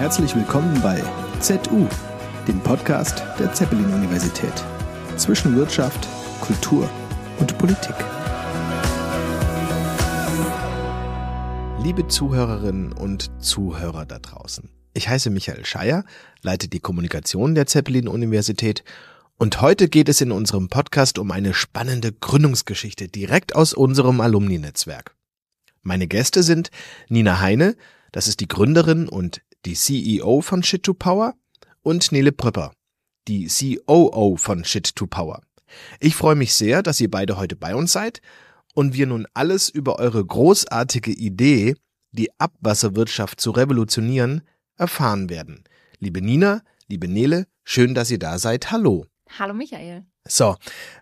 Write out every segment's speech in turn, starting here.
Herzlich willkommen bei ZU, dem Podcast der Zeppelin-Universität. Zwischen Wirtschaft, Kultur und Politik. Liebe Zuhörerinnen und Zuhörer da draußen, ich heiße Michael Scheier, leite die Kommunikation der Zeppelin-Universität und heute geht es in unserem Podcast um eine spannende Gründungsgeschichte direkt aus unserem Alumni-Netzwerk. Meine Gäste sind Nina Heine, das ist die Gründerin und die CEO von Shit2Power, und Nele Pröpper, die COO von Shit2Power. Ich freue mich sehr, dass ihr beide heute bei uns seid und wir nun alles über eure großartige Idee, die Abwasserwirtschaft zu revolutionieren, erfahren werden. Liebe Nina, liebe Nele, schön, dass ihr da seid. Hallo. Hallo Michael. So,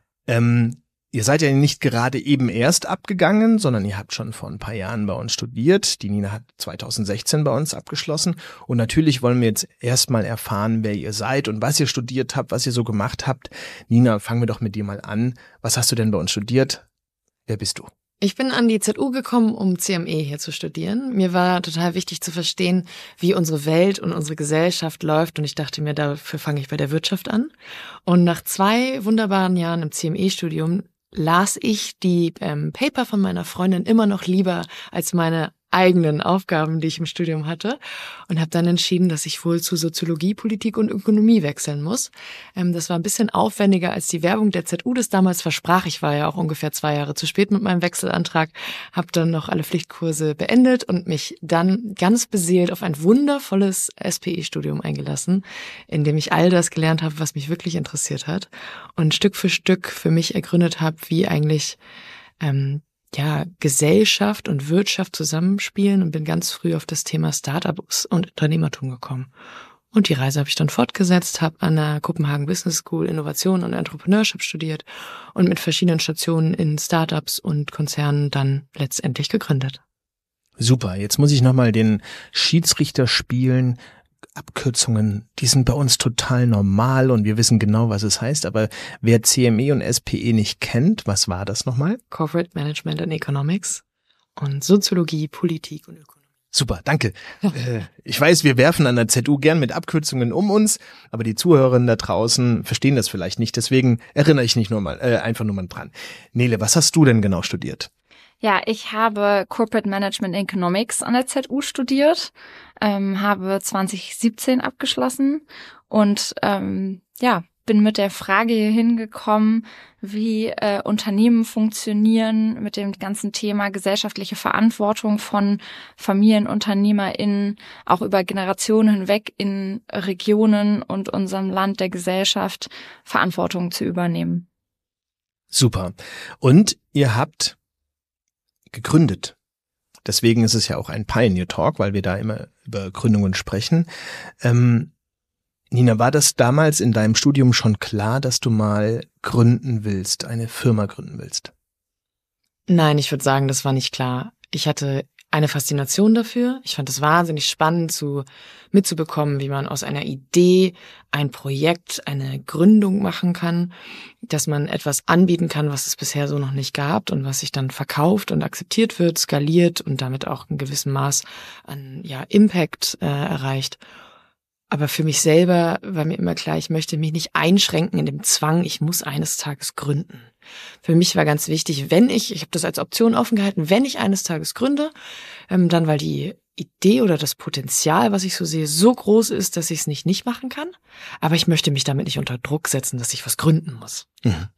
ihr seid ja nicht gerade eben erst abgegangen, sondern ihr habt schon vor ein paar Jahren bei uns studiert. Die Nina hat 2016 bei uns abgeschlossen. Und natürlich wollen wir jetzt erstmal erfahren, wer ihr seid und was ihr studiert habt, was ihr so gemacht habt. Nina, fangen wir doch mit dir mal an. Was hast du denn bei uns studiert? Wer bist du? Ich bin an die ZU gekommen, um CME hier zu studieren. Mir war total wichtig zu verstehen, wie unsere Welt und unsere Gesellschaft läuft. Und ich dachte mir, dafür fange ich bei der Wirtschaft an. Und nach 2 wunderbaren Jahren im CME-Studium las ich die Paper von meiner Freundin immer noch lieber als meine eigenen Aufgaben, die ich im Studium hatte, und habe dann entschieden, dass ich wohl zu Soziologie, Politik und Ökonomie wechseln muss. Das war ein bisschen aufwendiger, als die Werbung der ZU das damals versprach. Ich war ja auch ungefähr 2 Jahre zu spät mit meinem Wechselantrag, habe dann noch alle Pflichtkurse beendet und mich dann ganz beseelt auf ein wundervolles SPE-Studium eingelassen, in dem ich all das gelernt habe, was mich wirklich interessiert hat und Stück für Stück für mich ergründet habe, wie eigentlich Gesellschaft und Wirtschaft zusammenspielen, und bin ganz früh auf das Thema Startups und Unternehmertum gekommen. Und die Reise habe ich dann fortgesetzt, habe an der Copenhagen Business School Innovation und Entrepreneurship studiert und mit verschiedenen Stationen in Startups und Konzernen dann letztendlich gegründet. Super, jetzt muss ich nochmal den Schiedsrichter spielen. Abkürzungen, die sind bei uns total normal und wir wissen genau, was es heißt. Aber wer CME und SPE nicht kennt, was war das nochmal? Corporate Management and Economics und Soziologie, Politik und Ökonomie. Super, danke. Ich weiß, wir werfen an der ZU gern mit Abkürzungen um uns, aber die Zuhörerinnen da draußen verstehen das vielleicht nicht. Deswegen erinnere ich nicht einfach nur mal dran. Nele, was hast du denn genau studiert? Ja, ich habe Corporate Management Economics an der ZU studiert, habe 2017 abgeschlossen und bin mit der Frage hier hingekommen, wie Unternehmen funktionieren, mit dem ganzen Thema gesellschaftliche Verantwortung von FamilienunternehmerInnen, auch über Generationen hinweg in Regionen und unserem Land der Gesellschaft Verantwortung zu übernehmen. Super. Und ihr habt gegründet. Deswegen ist es ja auch ein Pioneer Talk, weil wir da immer über Gründungen sprechen. Nina, war das damals in deinem Studium schon klar, dass du mal gründen willst, eine Firma gründen willst? Nein, ich würde sagen, das war nicht klar. Ich hatte eine Faszination dafür. Ich fand es wahnsinnig spannend, mitzubekommen, wie man aus einer Idee ein Projekt, eine Gründung machen kann, dass man etwas anbieten kann, was es bisher so noch nicht gab und was sich dann verkauft und akzeptiert wird, skaliert und damit auch ein gewissen Maß an Impact erreicht. Aber für mich selber war mir immer klar, ich möchte mich nicht einschränken in dem Zwang, ich muss eines Tages gründen. Für mich war ganz wichtig, ich habe das als Option offen gehalten, wenn ich eines Tages gründe, dann weil die Idee oder das Potenzial, was ich so sehe, so groß ist, dass ich es nicht machen kann. Aber ich möchte mich damit nicht unter Druck setzen, dass ich was gründen muss. Mhm.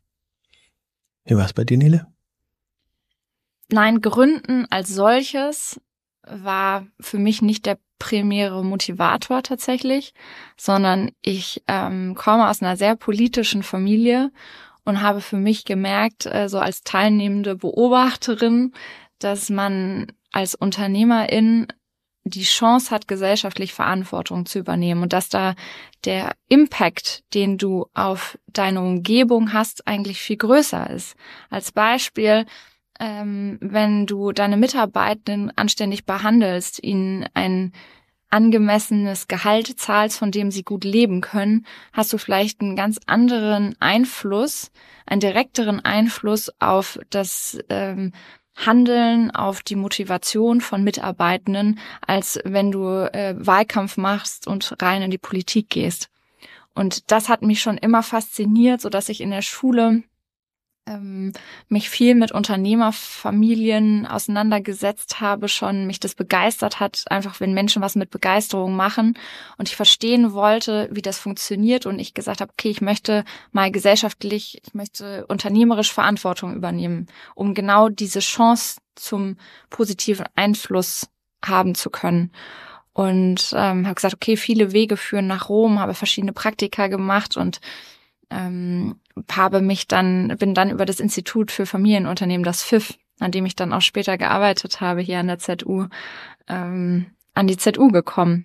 Wie war es bei dir, Nele? Nein, Gründen als solches war für mich nicht der primäre Motivator tatsächlich, sondern ich komme aus einer sehr politischen Familie und habe für mich gemerkt, so als teilnehmende Beobachterin, dass man als Unternehmerin die Chance hat, gesellschaftlich Verantwortung zu übernehmen und dass da der Impact, den du auf deine Umgebung hast, eigentlich viel größer ist. Als Beispiel, wenn du deine Mitarbeitenden anständig behandelst, ihnen ein angemessenes Gehalt zahlst, von dem sie gut leben können, hast du vielleicht einen ganz anderen Einfluss, einen direkteren Einfluss auf das Handeln auf die Motivation von Mitarbeitenden, als wenn du Wahlkampf machst und rein in die Politik gehst. Und das hat mich schon immer fasziniert, so dass ich in der Schule mich viel mit Unternehmerfamilien auseinandergesetzt habe, schon mich das begeistert hat, einfach wenn Menschen was mit Begeisterung machen und ich verstehen wollte, wie das funktioniert und ich gesagt habe, okay, ich möchte unternehmerisch Verantwortung übernehmen, um genau diese Chance zum positiven Einfluss haben zu können. Und habe gesagt, okay, viele Wege führen nach Rom, habe verschiedene Praktika gemacht und bin dann über das Institut für Familienunternehmen, das FIF, an dem ich dann auch später gearbeitet habe, hier an der ZU, an die ZU gekommen.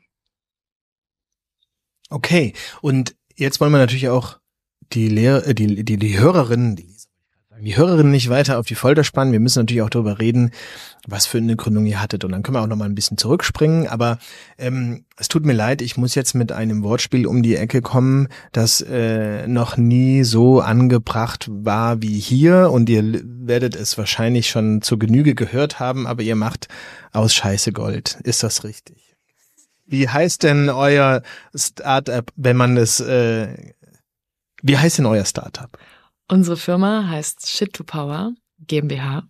Okay, und jetzt wollen wir natürlich auch die Hörerinnen nicht weiter auf die Folter spannen. Wir müssen natürlich auch darüber reden, was für eine Gründung ihr hattet. Und dann können wir auch noch mal ein bisschen zurückspringen. Aber es tut mir leid, ich muss jetzt mit einem Wortspiel um die Ecke kommen, das noch nie so angebracht war wie hier. Und ihr werdet es wahrscheinlich schon zur Genüge gehört haben, aber ihr macht aus Scheiße Gold. Ist das richtig? Wie heißt denn euer Startup, wie heißt denn euer Startup? Unsere Firma heißt Shit2Power GmbH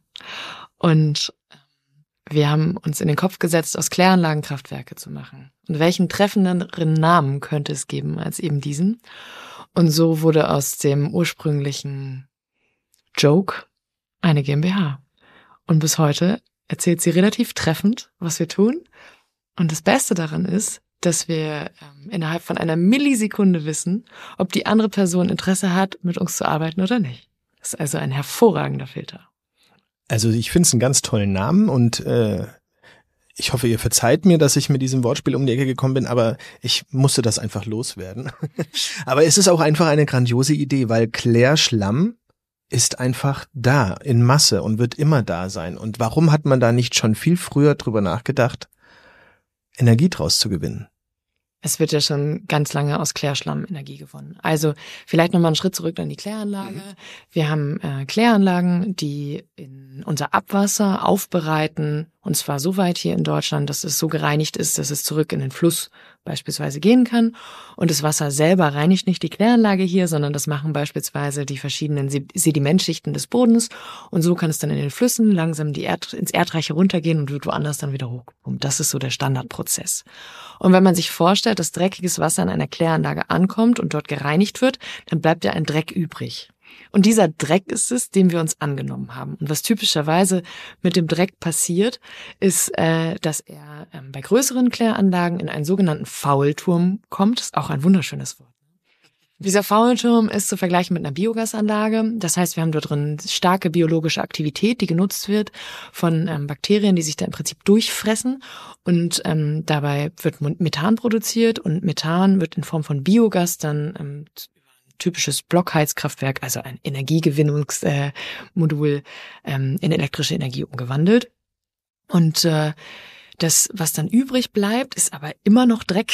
und wir haben uns in den Kopf gesetzt, aus Kläranlagen Kraftwerke zu machen. Und welchen treffenderen Namen könnte es geben als eben diesen? Und so wurde aus dem ursprünglichen Joke eine GmbH. Und bis heute erzählt sie relativ treffend, was wir tun. Und das Beste daran ist, dass wir innerhalb von einer Millisekunde wissen, ob die andere Person Interesse hat, mit uns zu arbeiten oder nicht. Das ist also ein hervorragender Filter. Also ich finde es einen ganz tollen Namen und ich hoffe, ihr verzeiht mir, dass ich mit diesem Wortspiel um die Ecke gekommen bin, aber ich musste das einfach loswerden. Aber es ist auch einfach eine grandiose Idee, weil Klärschlamm ist einfach da in Masse und wird immer da sein. Und warum hat man da nicht schon viel früher drüber nachgedacht, Energie draus zu gewinnen? Es wird ja schon ganz lange aus Klärschlamm Energie gewonnen. Also vielleicht nochmal einen Schritt zurück an die Kläranlage. Wir haben Kläranlagen, die in unser Abwasser aufbereiten, und zwar so weit hier in Deutschland, dass es so gereinigt ist, dass es zurück in den Fluss beispielsweise gehen kann. Und das Wasser selber reinigt nicht die Kläranlage hier, sondern das machen beispielsweise die verschiedenen Sedimentschichten des Bodens. Und so kann es dann in den Flüssen langsam ins Erdreich heruntergehen und wird woanders dann wieder hochgepumpt. Das ist so der Standardprozess. Und wenn man sich vorstellt, dass dreckiges Wasser in einer Kläranlage ankommt und dort gereinigt wird, dann bleibt ja ein Dreck übrig. Und dieser Dreck ist es, dem wir uns angenommen haben. Und was typischerweise mit dem Dreck passiert, ist, dass er bei größeren Kläranlagen in einen sogenannten Faulturm kommt. Das ist auch ein wunderschönes Wort. Dieser Faulturm ist zu vergleichen mit einer Biogasanlage. Das heißt, wir haben dort drin starke biologische Aktivität, die genutzt wird von Bakterien, die sich da im Prinzip durchfressen. Und dabei wird Methan produziert und Methan wird in Form von Biogas dann typisches Blockheizkraftwerk, also ein Energiegewinnungsmodul, in elektrische Energie umgewandelt. Und das, was dann übrig bleibt, ist aber immer noch Dreck.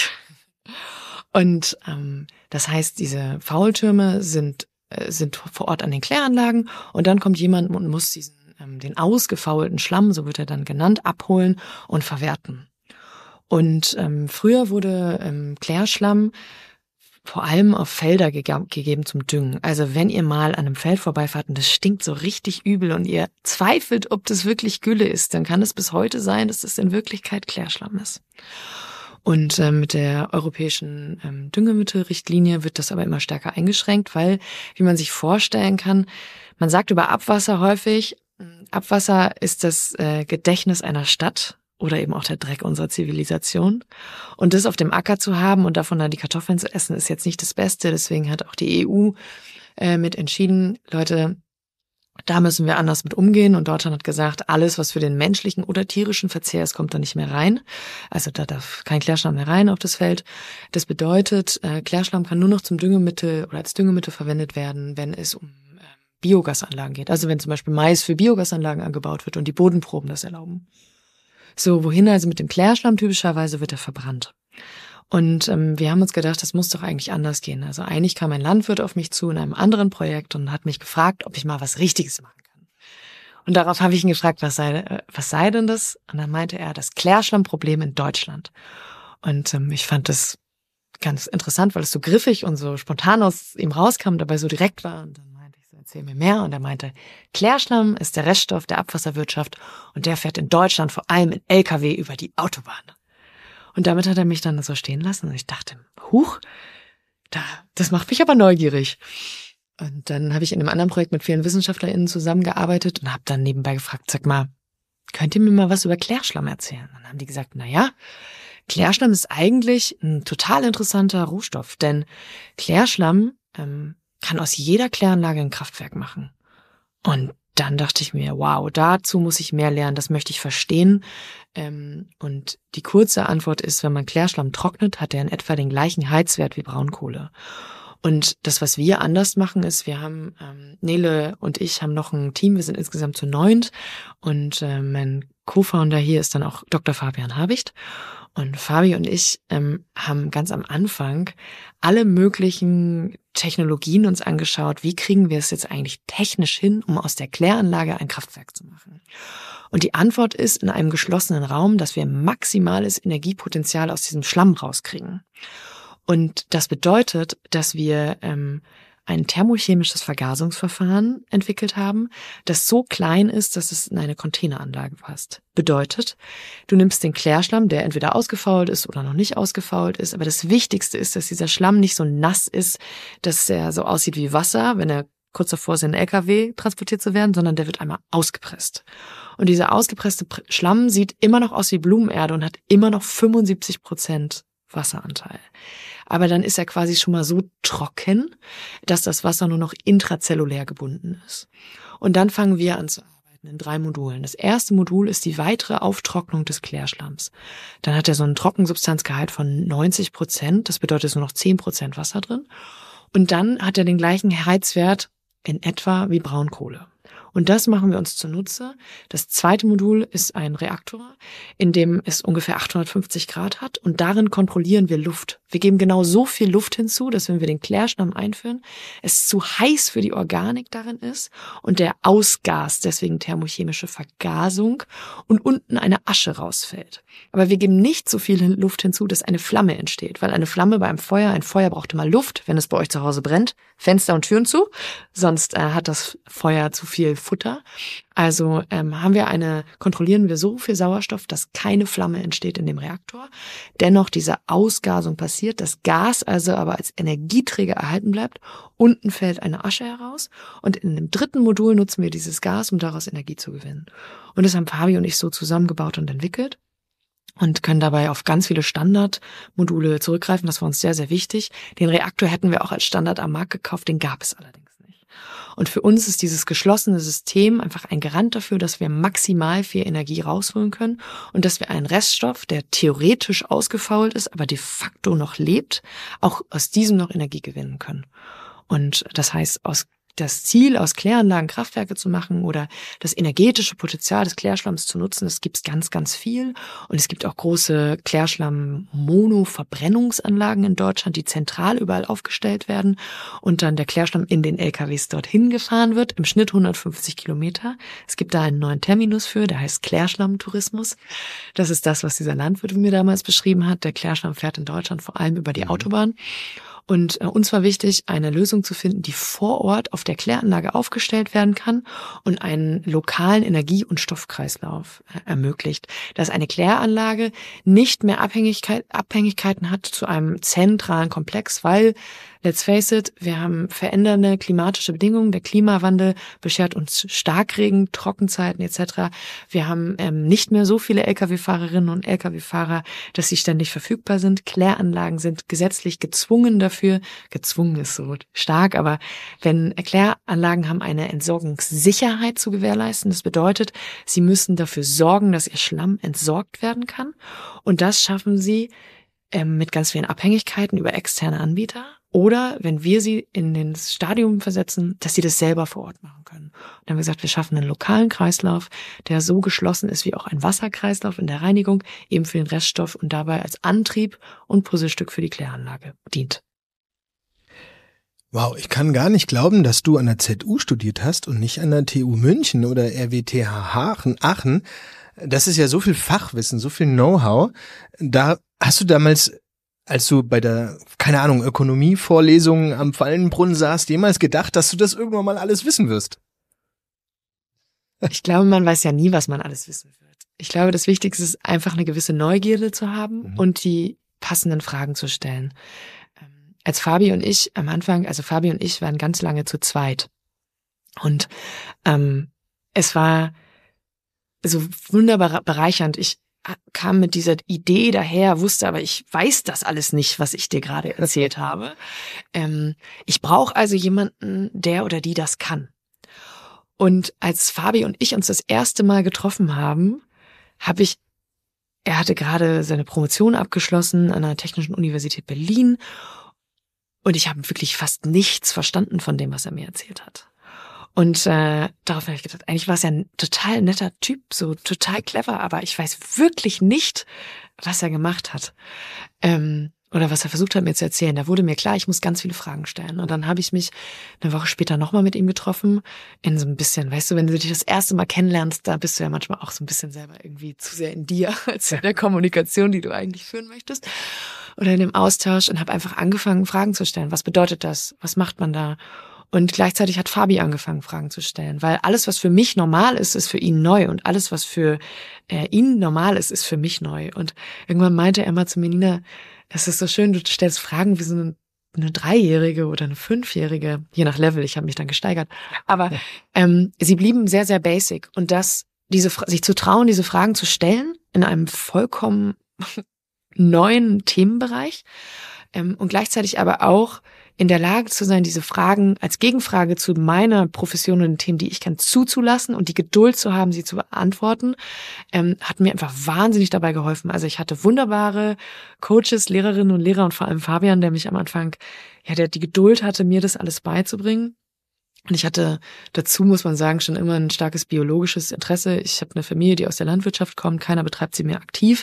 Und das heißt, diese Faultürme sind vor Ort an den Kläranlagen und dann kommt jemand und muss den ausgefaulten Schlamm, so wird er dann genannt, abholen und verwerten. Und früher wurde Klärschlamm vor allem auf Felder gegeben zum Düngen. Also wenn ihr mal an einem Feld vorbeifahrt und das stinkt so richtig übel und ihr zweifelt, ob das wirklich Gülle ist, dann kann es bis heute sein, dass das in Wirklichkeit Klärschlamm ist. Und mit der europäischen Düngemittelrichtlinie wird das aber immer stärker eingeschränkt, weil, wie man sich vorstellen kann, man sagt über Abwasser häufig, Abwasser ist das Gedächtnis einer Stadt oder eben auch der Dreck unserer Zivilisation. Und das auf dem Acker zu haben und davon dann die Kartoffeln zu essen, ist jetzt nicht das Beste. Deswegen hat auch die EU mit entschieden, Leute, da müssen wir anders mit umgehen. Und Deutschland hat gesagt, alles, was für den menschlichen oder tierischen Verzehr ist, kommt da nicht mehr rein. Also da darf kein Klärschlamm mehr rein auf das Feld. Das bedeutet, Klärschlamm kann nur noch zum Düngemittel oder als Düngemittel verwendet werden, wenn es um Biogasanlagen geht. Also wenn zum Beispiel Mais für Biogasanlagen angebaut wird und die Bodenproben das erlauben. So, wohin also mit dem Klärschlamm? Typischerweise wird er verbrannt. Und wir haben uns gedacht, das muss doch eigentlich anders gehen. Also eigentlich kam ein Landwirt auf mich zu in einem anderen Projekt und hat mich gefragt, ob ich mal was Richtiges machen kann. Und Und darauf habe ich ihn gefragt, was sei denn das? Und dann meinte er, das Klärschlammproblem in Deutschland. Und ich fand das ganz interessant, weil es so griffig und so spontan aus ihm rauskam, dabei so direkt war. Und dann meinte ich so, erzähl mir mehr. Und er meinte, Klärschlamm ist der Reststoff der Abwasserwirtschaft und der fährt in Deutschland vor allem in LKW über die Autobahn. Und damit hat er mich dann so stehen lassen. Und ich dachte, huch, das macht mich aber neugierig. Und dann habe ich in einem anderen Projekt mit vielen WissenschaftlerInnen zusammengearbeitet und habe dann nebenbei gefragt, sag mal, könnt ihr mir mal was über Klärschlamm erzählen? Und dann haben die gesagt, Klärschlamm ist eigentlich ein total interessanter Rohstoff, denn Klärschlamm kann aus jeder Kläranlage ein Kraftwerk machen. Und dann dachte ich mir, wow, dazu muss ich mehr lernen, das möchte ich verstehen. Und die kurze Antwort ist, wenn man Klärschlamm trocknet, hat er in etwa den gleichen Heizwert wie Braunkohle. Und das, was wir anders machen, ist, wir haben, Nele und ich haben noch ein Team, wir sind insgesamt zu 9 und mein Co-Founder hier ist dann auch Dr. Fabian Habicht. Und Fabi und ich haben ganz am Anfang alle möglichen Technologien uns angeschaut, wie kriegen wir es jetzt eigentlich technisch hin, um aus der Kläranlage ein Kraftwerk zu machen. Und die Antwort ist in einem geschlossenen Raum, dass wir maximales Energiepotenzial aus diesem Schlamm rauskriegen. Und das bedeutet, dass wir ein thermochemisches Vergasungsverfahren entwickelt haben, das so klein ist, dass es in eine Containeranlage passt. Bedeutet, du nimmst den Klärschlamm, der entweder ausgefault ist oder noch nicht ausgefault ist, aber das Wichtigste ist, dass dieser Schlamm nicht so nass ist, dass er so aussieht wie Wasser, wenn er kurz davor ist, in einen LKW transportiert zu werden, sondern der wird einmal ausgepresst. Und dieser ausgepresste Schlamm sieht immer noch aus wie Blumenerde und hat immer noch 75% Wasseranteil. Aber dann ist er quasi schon mal so trocken, dass das Wasser nur noch intrazellulär gebunden ist. Und dann fangen wir an zu arbeiten in 3 Modulen. Das erste Modul ist die weitere Auftrocknung des Klärschlamms. Dann hat er so einen Trockensubstanzgehalt von 90%, das bedeutet, es ist nur noch 10% Wasser drin. Und dann hat er den gleichen Heizwert in etwa wie Braunkohle. Und das machen wir uns zunutze. Das zweite Modul ist ein Reaktor, in dem es ungefähr 850 Grad hat und darin kontrollieren wir Luft. Wir geben genau so viel Luft hinzu, dass wenn wir den Klärschlamm einführen, es zu heiß für die Organik darin ist und der Ausgas, deswegen thermochemische Vergasung und unten eine Asche rausfällt. Aber wir geben nicht so viel Luft hinzu, dass eine Flamme entsteht, weil eine Flamme bei einem Feuer, ein Feuer braucht immer Luft, wenn es bei euch zu Hause brennt, Fenster und Türen zu, sonst hat das Feuer zu viel Futter. Also kontrollieren wir so viel Sauerstoff, dass keine Flamme entsteht in dem Reaktor. Dennoch diese Ausgasung passiert, das Gas also aber als Energieträger erhalten bleibt. Unten fällt eine Asche heraus und in dem dritten Modul nutzen wir dieses Gas, um daraus Energie zu gewinnen. Und das haben Fabi und ich so zusammengebaut und entwickelt. Und können dabei auf ganz viele Standardmodule zurückgreifen. Das war uns sehr, sehr wichtig. Den Reaktor hätten wir auch als Standard am Markt gekauft, den gab es allerdings nicht. Und für uns ist dieses geschlossene System einfach ein Garant dafür, dass wir maximal viel Energie rausholen können und dass wir einen Reststoff, der theoretisch ausgefault ist, aber de facto noch lebt, auch aus diesem noch Energie gewinnen können. Und das heißt, das Ziel, aus Kläranlagen Kraftwerke zu machen oder das energetische Potenzial des Klärschlamms zu nutzen, das gibt's ganz, ganz viel. Und es gibt auch große Klärschlamm-Mono-Verbrennungsanlagen in Deutschland, die zentral überall aufgestellt werden und dann der Klärschlamm in den LKWs dorthin gefahren wird, im Schnitt 150 Kilometer. Es gibt da einen neuen Terminus für, der heißt Klärschlammtourismus. Das ist das, was dieser Landwirt mir damals beschrieben hat. Der Klärschlamm fährt in Deutschland vor allem über die Autobahn. Und uns war wichtig, eine Lösung zu finden, die vor Ort auf der Kläranlage aufgestellt werden kann und einen lokalen Energie- und Stoffkreislauf ermöglicht, dass eine Kläranlage nicht mehr Abhängigkeiten hat zu einem zentralen Komplex, weil, let's face it, wir haben verändernde klimatische Bedingungen, der Klimawandel beschert uns Starkregen, Trockenzeiten etc. Wir haben nicht mehr so viele Lkw-Fahrerinnen und Lkw-Fahrer, dass sie ständig verfügbar sind. Kläranlagen sind gesetzlich gezwungen dafür. Gezwungen ist so stark, aber wenn Kläranlagen haben eine Entsorgungssicherheit zu gewährleisten, das bedeutet, sie müssen dafür sorgen, dass ihr Schlamm entsorgt werden kann. Und das schaffen sie mit ganz vielen Abhängigkeiten über externe Anbieter. Oder wenn wir sie in den Stadium versetzen, dass sie das selber vor Ort machen können. Und dann haben wir gesagt, wir schaffen einen lokalen Kreislauf, der so geschlossen ist wie auch ein Wasserkreislauf in der Reinigung, eben für den Reststoff und dabei als Antrieb und Puzzlestück für die Kläranlage dient. Wow, ich kann gar nicht glauben, dass du an der ZU studiert hast und nicht an der TU München oder RWTH Aachen. Das ist ja so viel Fachwissen, so viel Know-how. Da hast du damals, als du bei der, keine Ahnung, Ökonomievorlesung am Fallenbrunnen saßt, jemals gedacht, dass du das irgendwann mal alles wissen wirst? Ich glaube, man weiß ja nie, was man alles wissen wird. Ich glaube, das Wichtigste ist einfach eine gewisse Neugierde zu haben und die passenden Fragen zu stellen. Als Fabi und ich am Anfang, also Fabi und ich waren ganz lange zu zweit. Und es war so wunderbar bereichernd. Ich kam mit dieser Idee daher, wusste aber, ich weiß das alles nicht, was ich dir gerade erzählt habe. Ich brauche also jemanden, der oder die das kann. Und als Fabi und ich uns das erste Mal getroffen haben, er hatte gerade seine Promotion abgeschlossen an der Technischen Universität Berlin. Und ich habe wirklich fast nichts verstanden von dem, was er mir erzählt hat. Und darauf habe ich gedacht, eigentlich war es ja ein total netter Typ, so total clever, aber ich weiß wirklich nicht, was er gemacht hat. Oder was er versucht hat, mir zu erzählen. Da wurde mir klar, ich muss ganz viele Fragen stellen. Und dann habe ich mich eine Woche später nochmal mit ihm getroffen, in so ein bisschen, weißt du, wenn du dich das erste Mal kennenlernst, da bist du ja manchmal auch so ein bisschen selber irgendwie zu sehr in dir, als in der Kommunikation, die du eigentlich führen möchtest. Oder in dem Austausch und habe einfach angefangen, Fragen zu stellen. Was bedeutet das? Was macht man da? Und gleichzeitig hat Fabi angefangen, Fragen zu stellen. Weil alles, was für mich normal ist, ist für ihn neu. Und alles, was für ihn normal ist, ist für mich neu. Und irgendwann meinte er mal zu mir, Nina, es ist so schön, du stellst Fragen wie so eine 3-Jährige oder eine 5-Jährige, je nach Level, ich habe mich dann gesteigert. Aber sie blieben sehr, sehr basic. Und sich zu trauen, diese Fragen zu stellen in einem vollkommen neuen Themenbereich und gleichzeitig aber auch in der Lage zu sein, diese Fragen als Gegenfrage zu meiner Profession und den Themen, die ich kann, zuzulassen und die Geduld zu haben, sie zu beantworten, hat mir einfach wahnsinnig dabei geholfen. Also ich hatte wunderbare Coaches, Lehrerinnen und Lehrer und vor allem Fabian, der mich am Anfang, ja, der die Geduld hatte, mir das alles beizubringen. Und ich hatte dazu, muss man sagen, schon immer ein starkes biologisches Interesse. Ich habe eine Familie, die aus der Landwirtschaft kommt. Keiner betreibt sie mehr aktiv.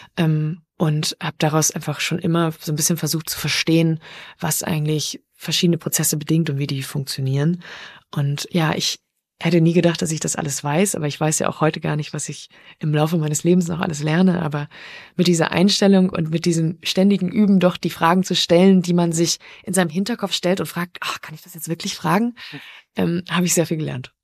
Und habe daraus einfach schon immer so ein bisschen versucht zu verstehen, was eigentlich verschiedene Prozesse bedingt und wie die funktionieren. Und ja, ich hätte nie gedacht, dass ich das alles weiß, aber ich weiß ja auch heute gar nicht, was ich im Laufe meines Lebens noch alles lerne. Aber mit dieser Einstellung und mit diesem ständigen Üben, doch die Fragen zu stellen, die man sich in seinem Hinterkopf stellt und fragt, ach, kann ich das jetzt wirklich fragen, habe ich sehr viel gelernt.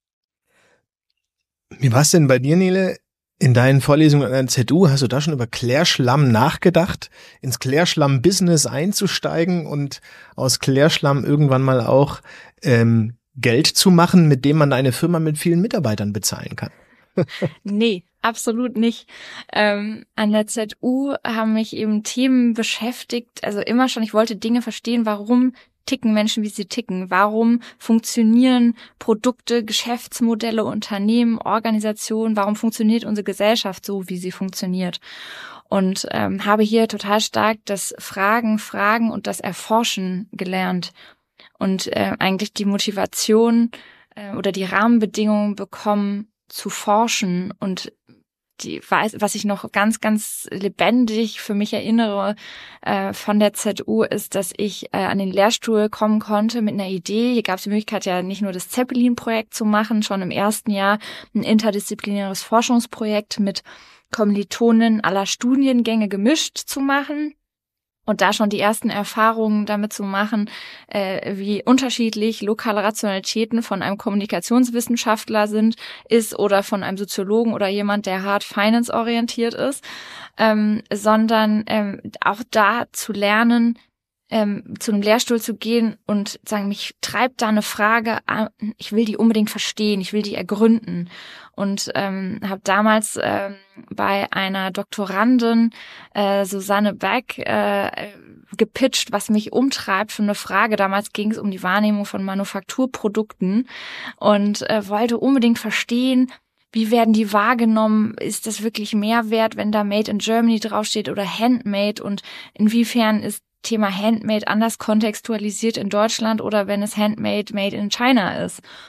Wie war es denn bei dir, Nele? In deinen Vorlesungen an der ZU, hast du da schon über Klärschlamm nachgedacht, ins Klärschlamm-Business einzusteigen und aus Klärschlamm irgendwann mal auch Geld zu machen, mit dem man eine Firma mit vielen Mitarbeitern bezahlen kann? Nee, absolut nicht. An der ZU haben mich eben Themen beschäftigt, also immer schon, ich wollte Dinge verstehen, warum ticken Menschen, wie sie ticken, warum funktionieren Produkte, Geschäftsmodelle, Unternehmen, Organisationen, warum funktioniert unsere Gesellschaft so, wie sie funktioniert. Und habe hier total stark das Fragen und das Erforschen gelernt. Und eigentlich die Motivation oder die Rahmenbedingungen bekommen, zu forschen. Und was ich noch ganz, ganz lebendig für mich erinnere von der ZU ist, dass ich an den Lehrstuhl kommen konnte mit einer Idee. Hier gab es die Möglichkeit, ja nicht nur das Zeppelin-Projekt zu machen, schon im ersten Jahr ein interdisziplinäres Forschungsprojekt mit Kommilitonen aller Studiengänge gemischt zu machen. Und da schon die ersten Erfahrungen damit zu machen, wie unterschiedlich lokale Rationalitäten von einem Kommunikationswissenschaftler ist oder von einem Soziologen oder jemand, der hart Finance orientiert ist, sondern auch da zu lernen, zu einem Lehrstuhl zu gehen und sagen, mich treibt da eine Frage an, ich will die unbedingt verstehen, ich will die ergründen. Und habe damals bei einer Doktorandin, Susanne Beck, gepitcht, was mich umtreibt für eine Frage. Damals ging es um die Wahrnehmung von Manufakturprodukten und wollte unbedingt verstehen, wie werden die wahrgenommen? Ist das wirklich Mehrwert, wenn da Made in Germany draufsteht oder Handmade? Und inwiefern ist Thema Handmade anders kontextualisiert in Deutschland oder wenn es Handmade, Made in China ist?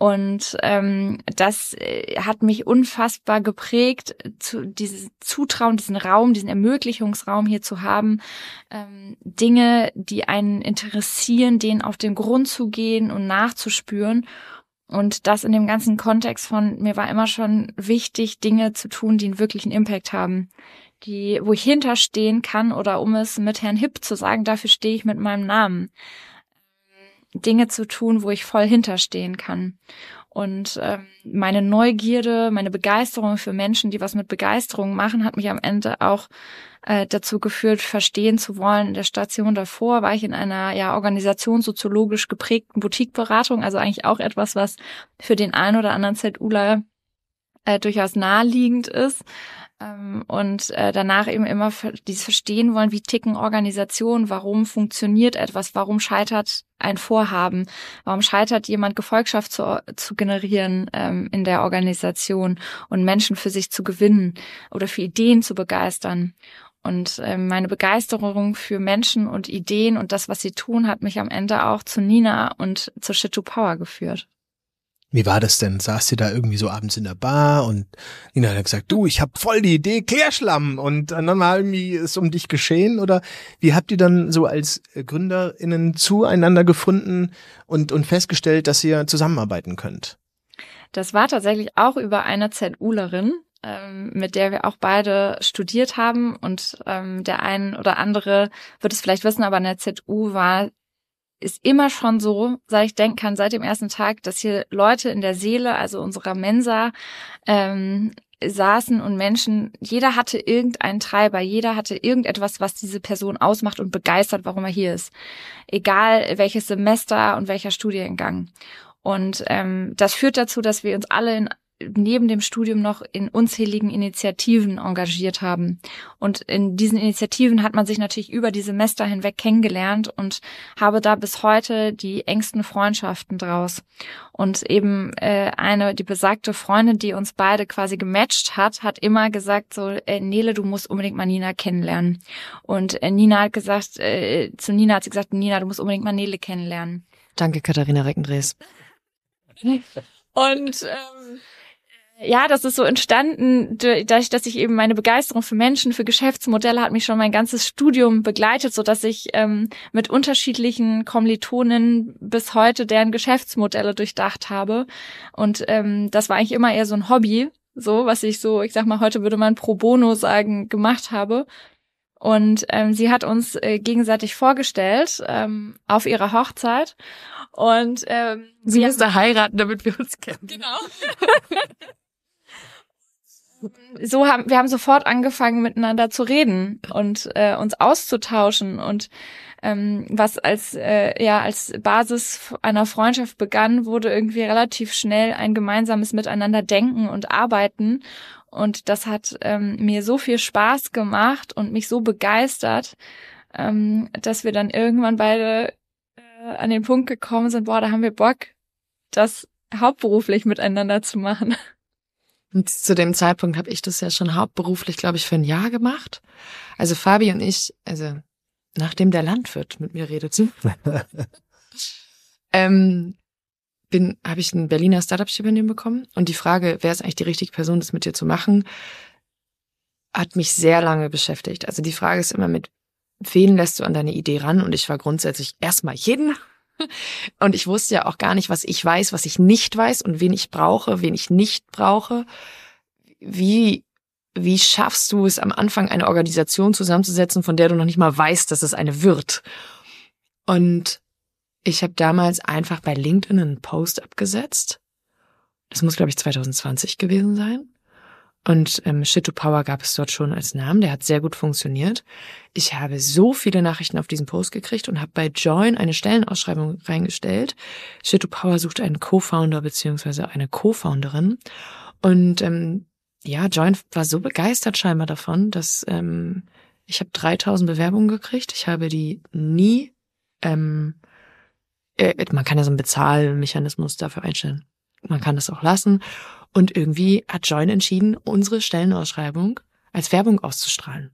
Und das hat mich unfassbar geprägt, dieses Zutrauen, diesen Raum, diesen Ermöglichungsraum hier zu haben, Dinge, die einen interessieren, denen auf den Grund zu gehen und nachzuspüren. Und das in dem ganzen Kontext von, mir war immer schon wichtig, Dinge zu tun, die einen wirklichen Impact haben, wo ich hinterstehen kann, oder um es mit Herrn Hipp zu sagen, dafür stehe ich mit meinem Namen. Dinge zu tun, wo ich voll hinterstehen kann. Und meine Neugierde, meine Begeisterung für Menschen, die was mit Begeisterung machen, hat mich am Ende auch dazu geführt, verstehen zu wollen. In der Station davor war ich in einer organisationssoziologisch geprägten Boutiqueberatung, also eigentlich auch etwas, was für den einen oder anderen ZUler durchaus naheliegend ist. Und danach eben immer dieses Verstehen wollen, wie ticken Organisationen, warum funktioniert etwas, warum scheitert ein Vorhaben, warum scheitert jemand, Gefolgschaft zu generieren in der Organisation und Menschen für sich zu gewinnen oder für Ideen zu begeistern. Und meine Begeisterung für Menschen und Ideen und das, was sie tun, hat mich am Ende auch zu Nina und zu Shit to Power geführt. Wie war das denn? Saß ihr da irgendwie so abends in der Bar und Nina hat gesagt, du, ich hab voll die Idee, Klärschlamm, und dann war irgendwie es um dich geschehen, oder wie habt ihr dann so als GründerInnen zueinander gefunden und festgestellt, dass ihr zusammenarbeiten könnt? Das war tatsächlich auch über eine ZUlerin, mit der wir auch beide studiert haben, und der ein oder andere wird es vielleicht wissen, aber in der ZU ist immer schon so, seit ich denken kann, seit dem ersten Tag, dass hier Leute in der Seele, also unserer Mensa, saßen und Menschen, jeder hatte irgendeinen Treiber, jeder hatte irgendetwas, was diese Person ausmacht und begeistert, warum er hier ist. Egal welches Semester und welcher Studiengang. Und das führt dazu, dass wir uns alle neben dem Studium noch in unzähligen Initiativen engagiert haben. Und in diesen Initiativen hat man sich natürlich über die Semester hinweg kennengelernt und habe da bis heute die engsten Freundschaften draus. Und eben die besagte Freundin, die uns beide quasi gematcht hat immer gesagt so, Nele, du musst unbedingt mal Nina kennenlernen. Und Nina hat gesagt, Nina, du musst unbedingt mal Nele kennenlernen. Danke, Katharina Reckendrees. Und das ist so entstanden, dadurch, dass ich eben meine Begeisterung für Menschen, für Geschäftsmodelle hat mich schon mein ganzes Studium begleitet, so dass ich mit unterschiedlichen Kommilitonen bis heute deren Geschäftsmodelle durchdacht habe. Und das war eigentlich immer eher so ein Hobby, so was ich sag mal, heute würde man pro bono sagen, gemacht habe. Und sie hat uns gegenseitig vorgestellt auf ihrer Hochzeit. Und sie musste heiraten, damit wir uns kennen. Genau. Wir haben sofort angefangen, miteinander zu reden und uns auszutauschen, und was als Basis einer Freundschaft begann, wurde irgendwie relativ schnell ein gemeinsames Miteinander denken und arbeiten, und das hat mir so viel Spaß gemacht und mich so begeistert, dass wir dann irgendwann beide an den Punkt gekommen sind, da haben wir Bock, das hauptberuflich miteinander zu machen. Und zu dem Zeitpunkt habe ich das ja schon hauptberuflich, glaube ich, für ein Jahr gemacht. Also Fabi und ich, also nachdem der Landwirt mit mir redete, habe ich ein Berliner Startup-Stipendium bekommen. Und die Frage, wer ist eigentlich die richtige Person, das mit dir zu machen, hat mich sehr lange beschäftigt. Also die Frage ist immer, mit wen lässt du an deine Idee ran? Und ich war grundsätzlich erstmal jeden. Und ich wusste ja auch gar nicht, was ich weiß, was ich nicht weiß und wen ich brauche, wen ich nicht brauche. Wie schaffst du es am Anfang, eine Organisation zusammenzusetzen, von der du noch nicht mal weißt, dass es eine wird? Und ich habe damals einfach bei LinkedIn einen Post abgesetzt. Das muss, glaube ich, 2020 gewesen sein. Und Shit to Power gab es dort schon als Namen, der hat sehr gut funktioniert. Ich habe so viele Nachrichten auf diesen Post gekriegt und habe bei Join eine Stellenausschreibung reingestellt. Shit to Power sucht einen Co-Founder bzw. eine Co-Founderin. Und Join war so begeistert scheinbar davon, dass ich habe 3000 Bewerbungen gekriegt. Ich habe die nie, man kann ja so einen Bezahlmechanismus dafür einstellen. Man kann das auch lassen. Und irgendwie hat Join entschieden, unsere Stellenausschreibung als Werbung auszustrahlen.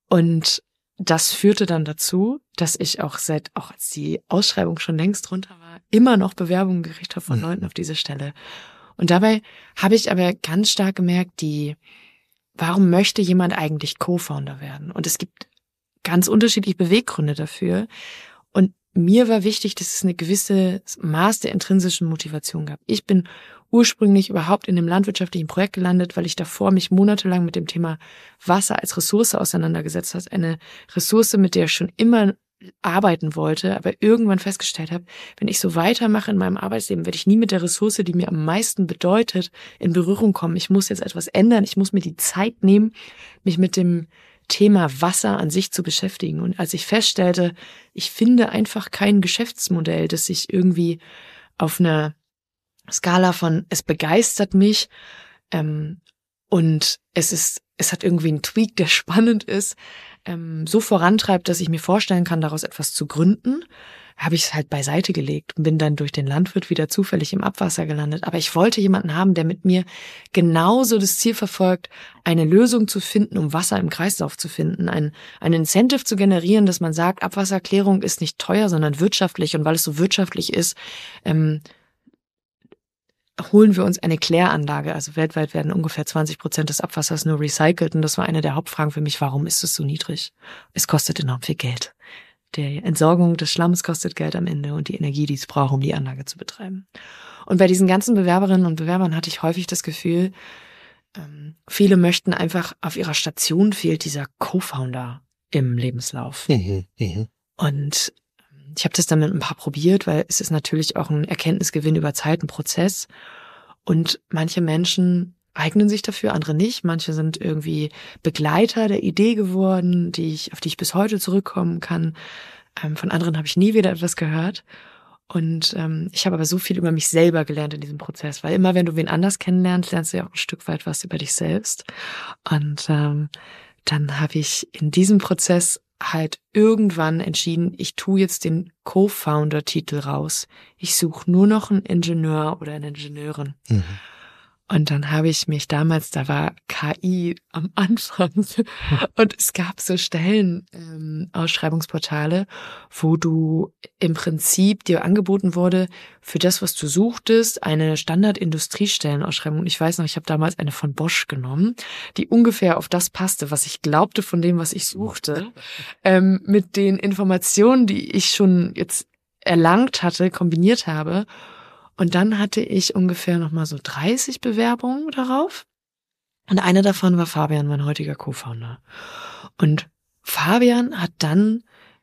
Und das führte dann dazu, dass ich auch als die Ausschreibung schon längst runter war, immer noch Bewerbungen gekriegt habe von Leuten auf diese Stelle. Und dabei habe ich aber ganz stark gemerkt, warum möchte jemand eigentlich Co-Founder werden? Und es gibt ganz unterschiedliche Beweggründe dafür. Und mir war wichtig, dass es eine gewisse Maß der intrinsischen Motivation gab. Ich bin ursprünglich überhaupt in einem landwirtschaftlichen Projekt gelandet, weil ich davor mich monatelang mit dem Thema Wasser als Ressource auseinandergesetzt habe. Eine Ressource, mit der ich schon immer arbeiten wollte, aber irgendwann festgestellt habe, wenn ich so weitermache in meinem Arbeitsleben, werde ich nie mit der Ressource, die mir am meisten bedeutet, in Berührung kommen. Ich muss jetzt etwas ändern. Ich muss mir die Zeit nehmen, mich mit dem Thema Wasser an sich zu beschäftigen. Und als ich feststellte, ich finde einfach kein Geschäftsmodell, das sich irgendwie auf einer Skala von es begeistert mich und es hat irgendwie einen Tweak, der spannend ist, so vorantreibt, dass ich mir vorstellen kann, daraus etwas zu gründen, habe ich es halt beiseite gelegt und bin dann durch den Landwirt wieder zufällig im Abwasser gelandet. Aber ich wollte jemanden haben, der mit mir genauso das Ziel verfolgt, eine Lösung zu finden, um Wasser im Kreislauf zu finden, ein Incentive zu generieren, dass man sagt, Abwasserklärung ist nicht teuer, sondern wirtschaftlich. Und weil es so wirtschaftlich ist, holen wir uns eine Kläranlage. Also weltweit werden ungefähr 20% des Abwassers nur recycelt. Und das war eine der Hauptfragen für mich. Warum ist es so niedrig? Es kostet enorm viel Geld. Die Entsorgung des Schlamms kostet Geld am Ende und die Energie, die es braucht, um die Anlage zu betreiben. Und bei diesen ganzen Bewerberinnen und Bewerbern hatte ich häufig das Gefühl, viele möchten einfach, auf ihrer Station fehlt dieser Co-Founder im Lebenslauf. Und ich habe das dann mit ein paar probiert, weil es ist natürlich auch ein Erkenntnisgewinn über Zeit, ein Prozess. Und manche Menschen eignen sich dafür, andere nicht. Manche sind irgendwie Begleiter der Idee geworden, auf die ich bis heute zurückkommen kann. Von anderen habe ich nie wieder etwas gehört. Und ich habe aber so viel über mich selber gelernt in diesem Prozess, weil immer wenn du wen anders kennenlernst, lernst du ja auch ein Stück weit was über dich selbst. Und dann habe ich in diesem Prozess halt irgendwann entschieden, ich tue jetzt den Co-Founder-Titel raus. Ich suche nur noch einen Ingenieur oder eine Ingenieurin. Und dann habe ich mich damals, da war KI am Anfang und es gab so Ausschreibungsportale, wo du im Prinzip dir angeboten wurde, für das, was du suchtest, eine Standard-Industriestellenausschreibung. Und ich weiß noch, ich habe damals eine von Bosch genommen, die ungefähr auf das passte, was ich glaubte von dem, was ich suchte, mit den Informationen, die ich schon jetzt erlangt hatte, kombiniert habe. Und dann hatte ich ungefähr nochmal so 30 Bewerbungen darauf. Und eine davon war Fabian, mein heutiger Co-Founder. Und Fabian hat dann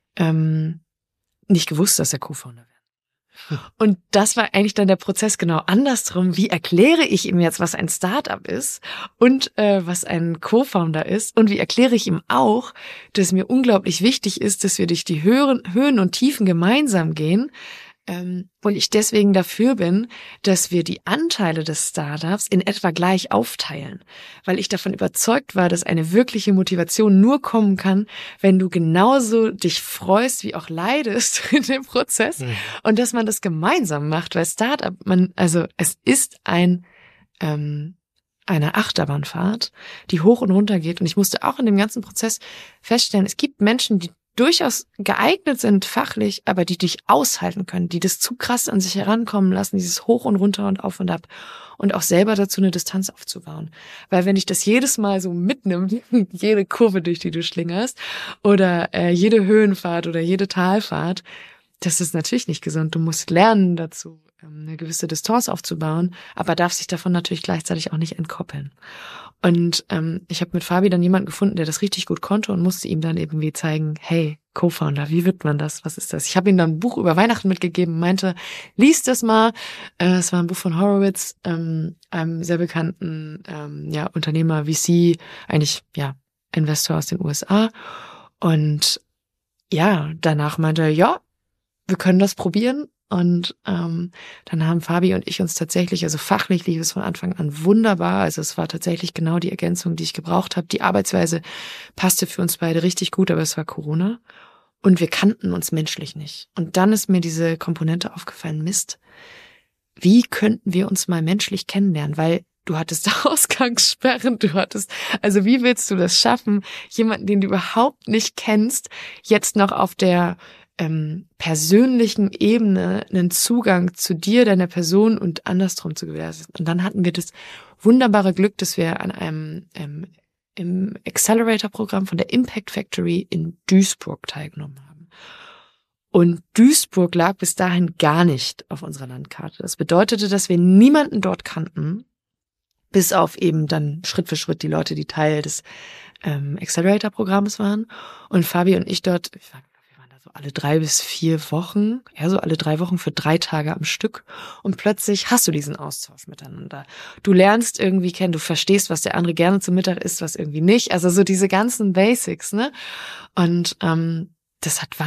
nicht gewusst, dass er Co-Founder wäre. Und das war eigentlich dann der Prozess genau andersrum. Wie erkläre ich ihm jetzt, was ein Startup ist und was ein Co-Founder ist? Und wie erkläre ich ihm auch, dass mir unglaublich wichtig ist, dass wir durch die Höhen und Tiefen gemeinsam gehen, und ich deswegen dafür bin, dass wir die Anteile des Startups in etwa gleich aufteilen, weil ich davon überzeugt war, dass eine wirkliche Motivation nur kommen kann, wenn du genauso dich freust wie auch leidest in dem Prozess und dass man das gemeinsam macht, weil Startup, es ist eine Achterbahnfahrt, die hoch und runter geht. Und ich musste auch in dem ganzen Prozess feststellen, es gibt Menschen, die durchaus geeignet sind fachlich, aber die dich aushalten können, die das zu krass an sich herankommen lassen, dieses Hoch und Runter und Auf und Ab und auch selber dazu eine Distanz aufzubauen. Weil wenn dich das jedes Mal so mitnimmt, jede Kurve, durch die du schlingerst oder jede Höhenfahrt oder jede Talfahrt, das ist natürlich nicht gesund. Du musst lernen dazu, eine gewisse Distanz aufzubauen, aber darf sich davon natürlich gleichzeitig auch nicht entkoppeln. Und ich habe mit Fabi dann jemanden gefunden, der das richtig gut konnte und musste ihm dann irgendwie zeigen, hey, Co-Founder, wie wird man das? Was ist das? Ich habe ihm dann ein Buch über Weihnachten mitgegeben, meinte, lies das mal. Es war ein Buch von Horowitz, einem sehr bekannten Unternehmer, VC, eigentlich Investor aus den USA. Und ja, danach meinte er, ja, wir können das probieren. Und dann haben Fabi und ich uns tatsächlich, also fachlich lief es von Anfang an wunderbar. Also es war tatsächlich genau die Ergänzung, die ich gebraucht habe. Die Arbeitsweise passte für uns beide richtig gut, aber es war Corona. Und wir kannten uns menschlich nicht. Und dann ist mir diese Komponente aufgefallen, Mist, wie könnten wir uns mal menschlich kennenlernen? Weil du hattest Ausgangssperren, also wie willst du das schaffen, jemanden, den du überhaupt nicht kennst, jetzt noch auf der persönlichen Ebene einen Zugang zu dir, deiner Person und andersrum zu gewährleisten. Und dann hatten wir das wunderbare Glück, dass wir an einem im Accelerator-Programm von der Impact Factory in Duisburg teilgenommen haben. Und Duisburg lag bis dahin gar nicht auf unserer Landkarte. Das bedeutete, dass wir niemanden dort kannten, bis auf eben dann Schritt für Schritt die Leute, die Teil des Accelerator-Programms waren. Und Fabi und ich dort, wir waren da so alle 3 bis 4 Wochen, so alle 3 Wochen für 3 Tage am Stück. Und plötzlich hast du diesen Austausch miteinander. Du lernst irgendwie kennen, du verstehst, was der andere gerne zum Mittag isst, was irgendwie nicht. Also so diese ganzen Basics, ne? Und das hat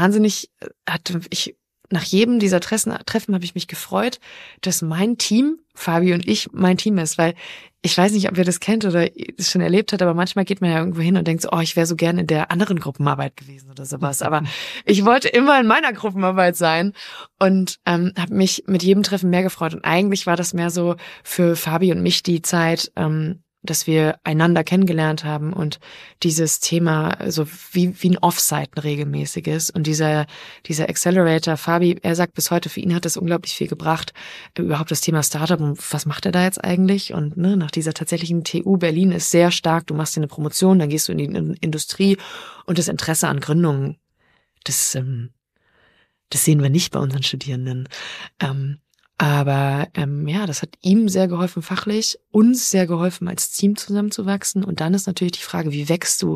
nach jedem dieser Treffen habe ich mich gefreut, dass mein Team, Fabi und ich, mein Team ist, weil ich weiß nicht, ob ihr das kennt oder es schon erlebt habt, aber manchmal geht man ja irgendwo hin und denkt so, ich wäre so gerne in der anderen Gruppenarbeit gewesen oder sowas. Aber ich wollte immer in meiner Gruppenarbeit sein und habe mich mit jedem Treffen mehr gefreut. Und eigentlich war das mehr so für Fabi und mich die Zeit, dass wir einander kennengelernt haben und dieses Thema so wie ein Offsite ein regelmäßiges und dieser Accelerator, Fabi, er sagt bis heute, für ihn hat das unglaublich viel gebracht, überhaupt das Thema Startup und was macht er da jetzt eigentlich und ne, nach dieser tatsächlichen TU Berlin ist sehr stark, du machst dir eine Promotion, dann gehst du in die Industrie und das Interesse an Gründungen, das sehen wir nicht bei unseren Studierenden. Aber das hat ihm sehr geholfen fachlich, uns sehr geholfen als Team zusammenzuwachsen. Und dann ist natürlich die Frage, wie wächst du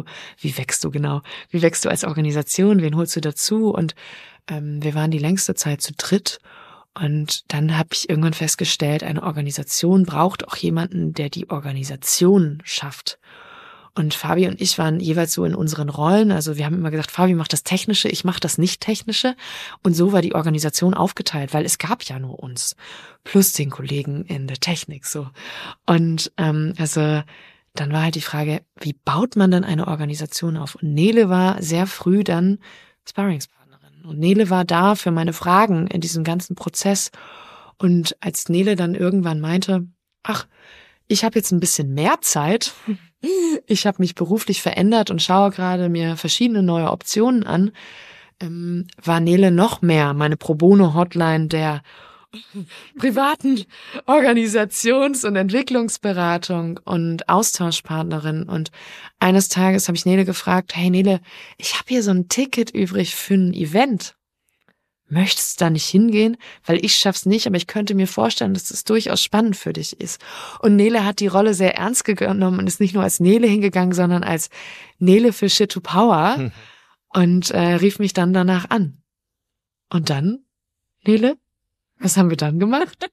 als Organisation, wen holst du dazu? Und wir waren die längste Zeit zu dritt. Und dann habe ich irgendwann festgestellt, eine Organisation braucht auch jemanden, der die Organisation schafft. Und Fabi und ich waren jeweils so in unseren Rollen. Also wir haben immer gesagt, Fabi macht das Technische, ich mache das Nicht-Technische. Und so war die Organisation aufgeteilt, weil es gab ja nur uns. Plus den Kollegen in der Technik, so. Und dann war halt die Frage, wie baut man dann eine Organisation auf? Und Nele war sehr früh dann Sparringspartnerin. Und Nele war da für meine Fragen in diesem ganzen Prozess. Und als Nele dann irgendwann meinte, ich habe jetzt ein bisschen mehr Zeit, ich habe mich beruflich verändert und schaue gerade mir verschiedene neue Optionen an, war Nele noch mehr meine Pro-Bono-Hotline der privaten Organisations- und Entwicklungsberatung und Austauschpartnerin. Und eines Tages habe ich Nele gefragt, hey Nele, ich habe hier so ein Ticket übrig für ein Event. Möchtest du da nicht hingehen? Weil ich schaff's nicht, aber ich könnte mir vorstellen, dass das durchaus spannend für dich ist. Und Nele hat die Rolle sehr ernst genommen und ist nicht nur als Nele hingegangen, sondern als Nele für Shit to Power und rief mich dann danach an. Und dann, Nele, was haben wir dann gemacht?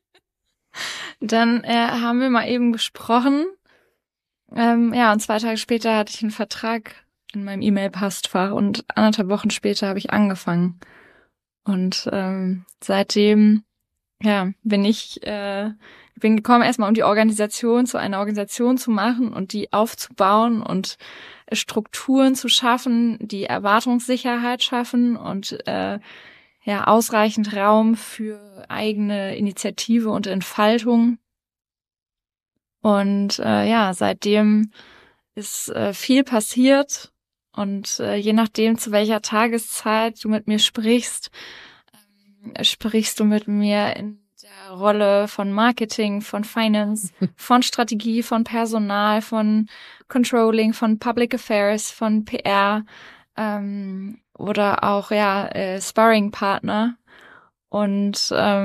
Dann haben wir mal eben gesprochen. Und 2 Tage später hatte ich einen Vertrag in meinem E-Mail-Postfach und 1,5 Wochen später habe ich angefangen. Und seitdem bin ich bin gekommen, erstmal um die Organisation zu einer Organisation zu machen und die aufzubauen und Strukturen zu schaffen, die Erwartungssicherheit schaffen und ausreichend Raum für eigene Initiative und Entfaltung. Und seitdem ist viel passiert. Und je nachdem, zu welcher Tageszeit du mit mir sprichst, sprichst du mit mir in der Rolle von Marketing, von Finance, von Strategie, von Personal, von Controlling, von Public Affairs, von PR oder auch Sparring-Partner. Und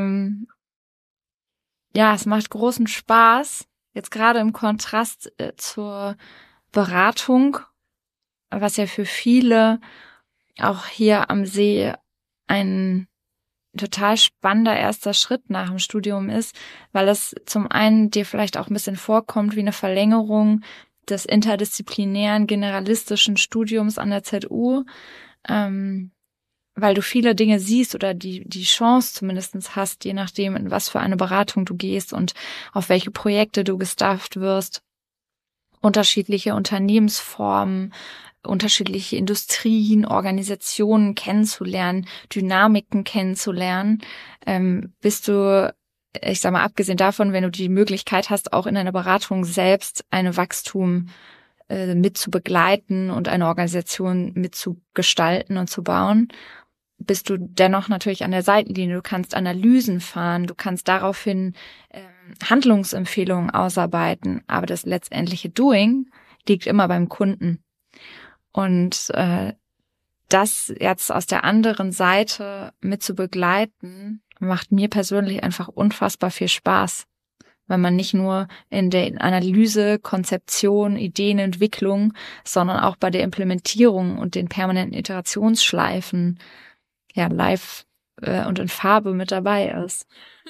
es macht großen Spaß, jetzt gerade im Kontrast zur Beratung, was ja für viele auch hier am See ein total spannender erster Schritt nach dem Studium ist, weil es zum einen dir vielleicht auch ein bisschen vorkommt wie eine Verlängerung des interdisziplinären, generalistischen Studiums an der ZU, weil du viele Dinge siehst oder die Chance zumindest hast, je nachdem, in was für eine Beratung du gehst und auf welche Projekte du gestafft wirst, unterschiedliche Unternehmensformen, unterschiedliche Industrien, Organisationen kennenzulernen, Dynamiken kennenzulernen, bist du, ich sag mal, abgesehen davon, wenn du die Möglichkeit hast, auch in einer Beratung selbst eine Wachstum mit zu begleiten und eine Organisation mit zu gestalten und zu bauen, bist du dennoch natürlich an der Seitenlinie. Du kannst Analysen fahren, du kannst daraufhin Handlungsempfehlungen ausarbeiten, aber das letztendliche Doing liegt immer beim Kunden. Und das jetzt aus der anderen Seite mit zu begleiten, macht mir persönlich einfach unfassbar viel Spaß, weil man nicht nur in der Analyse, Konzeption, Ideenentwicklung, sondern auch bei der Implementierung und den permanenten Iterationsschleifen ja live und in Farbe mit dabei ist.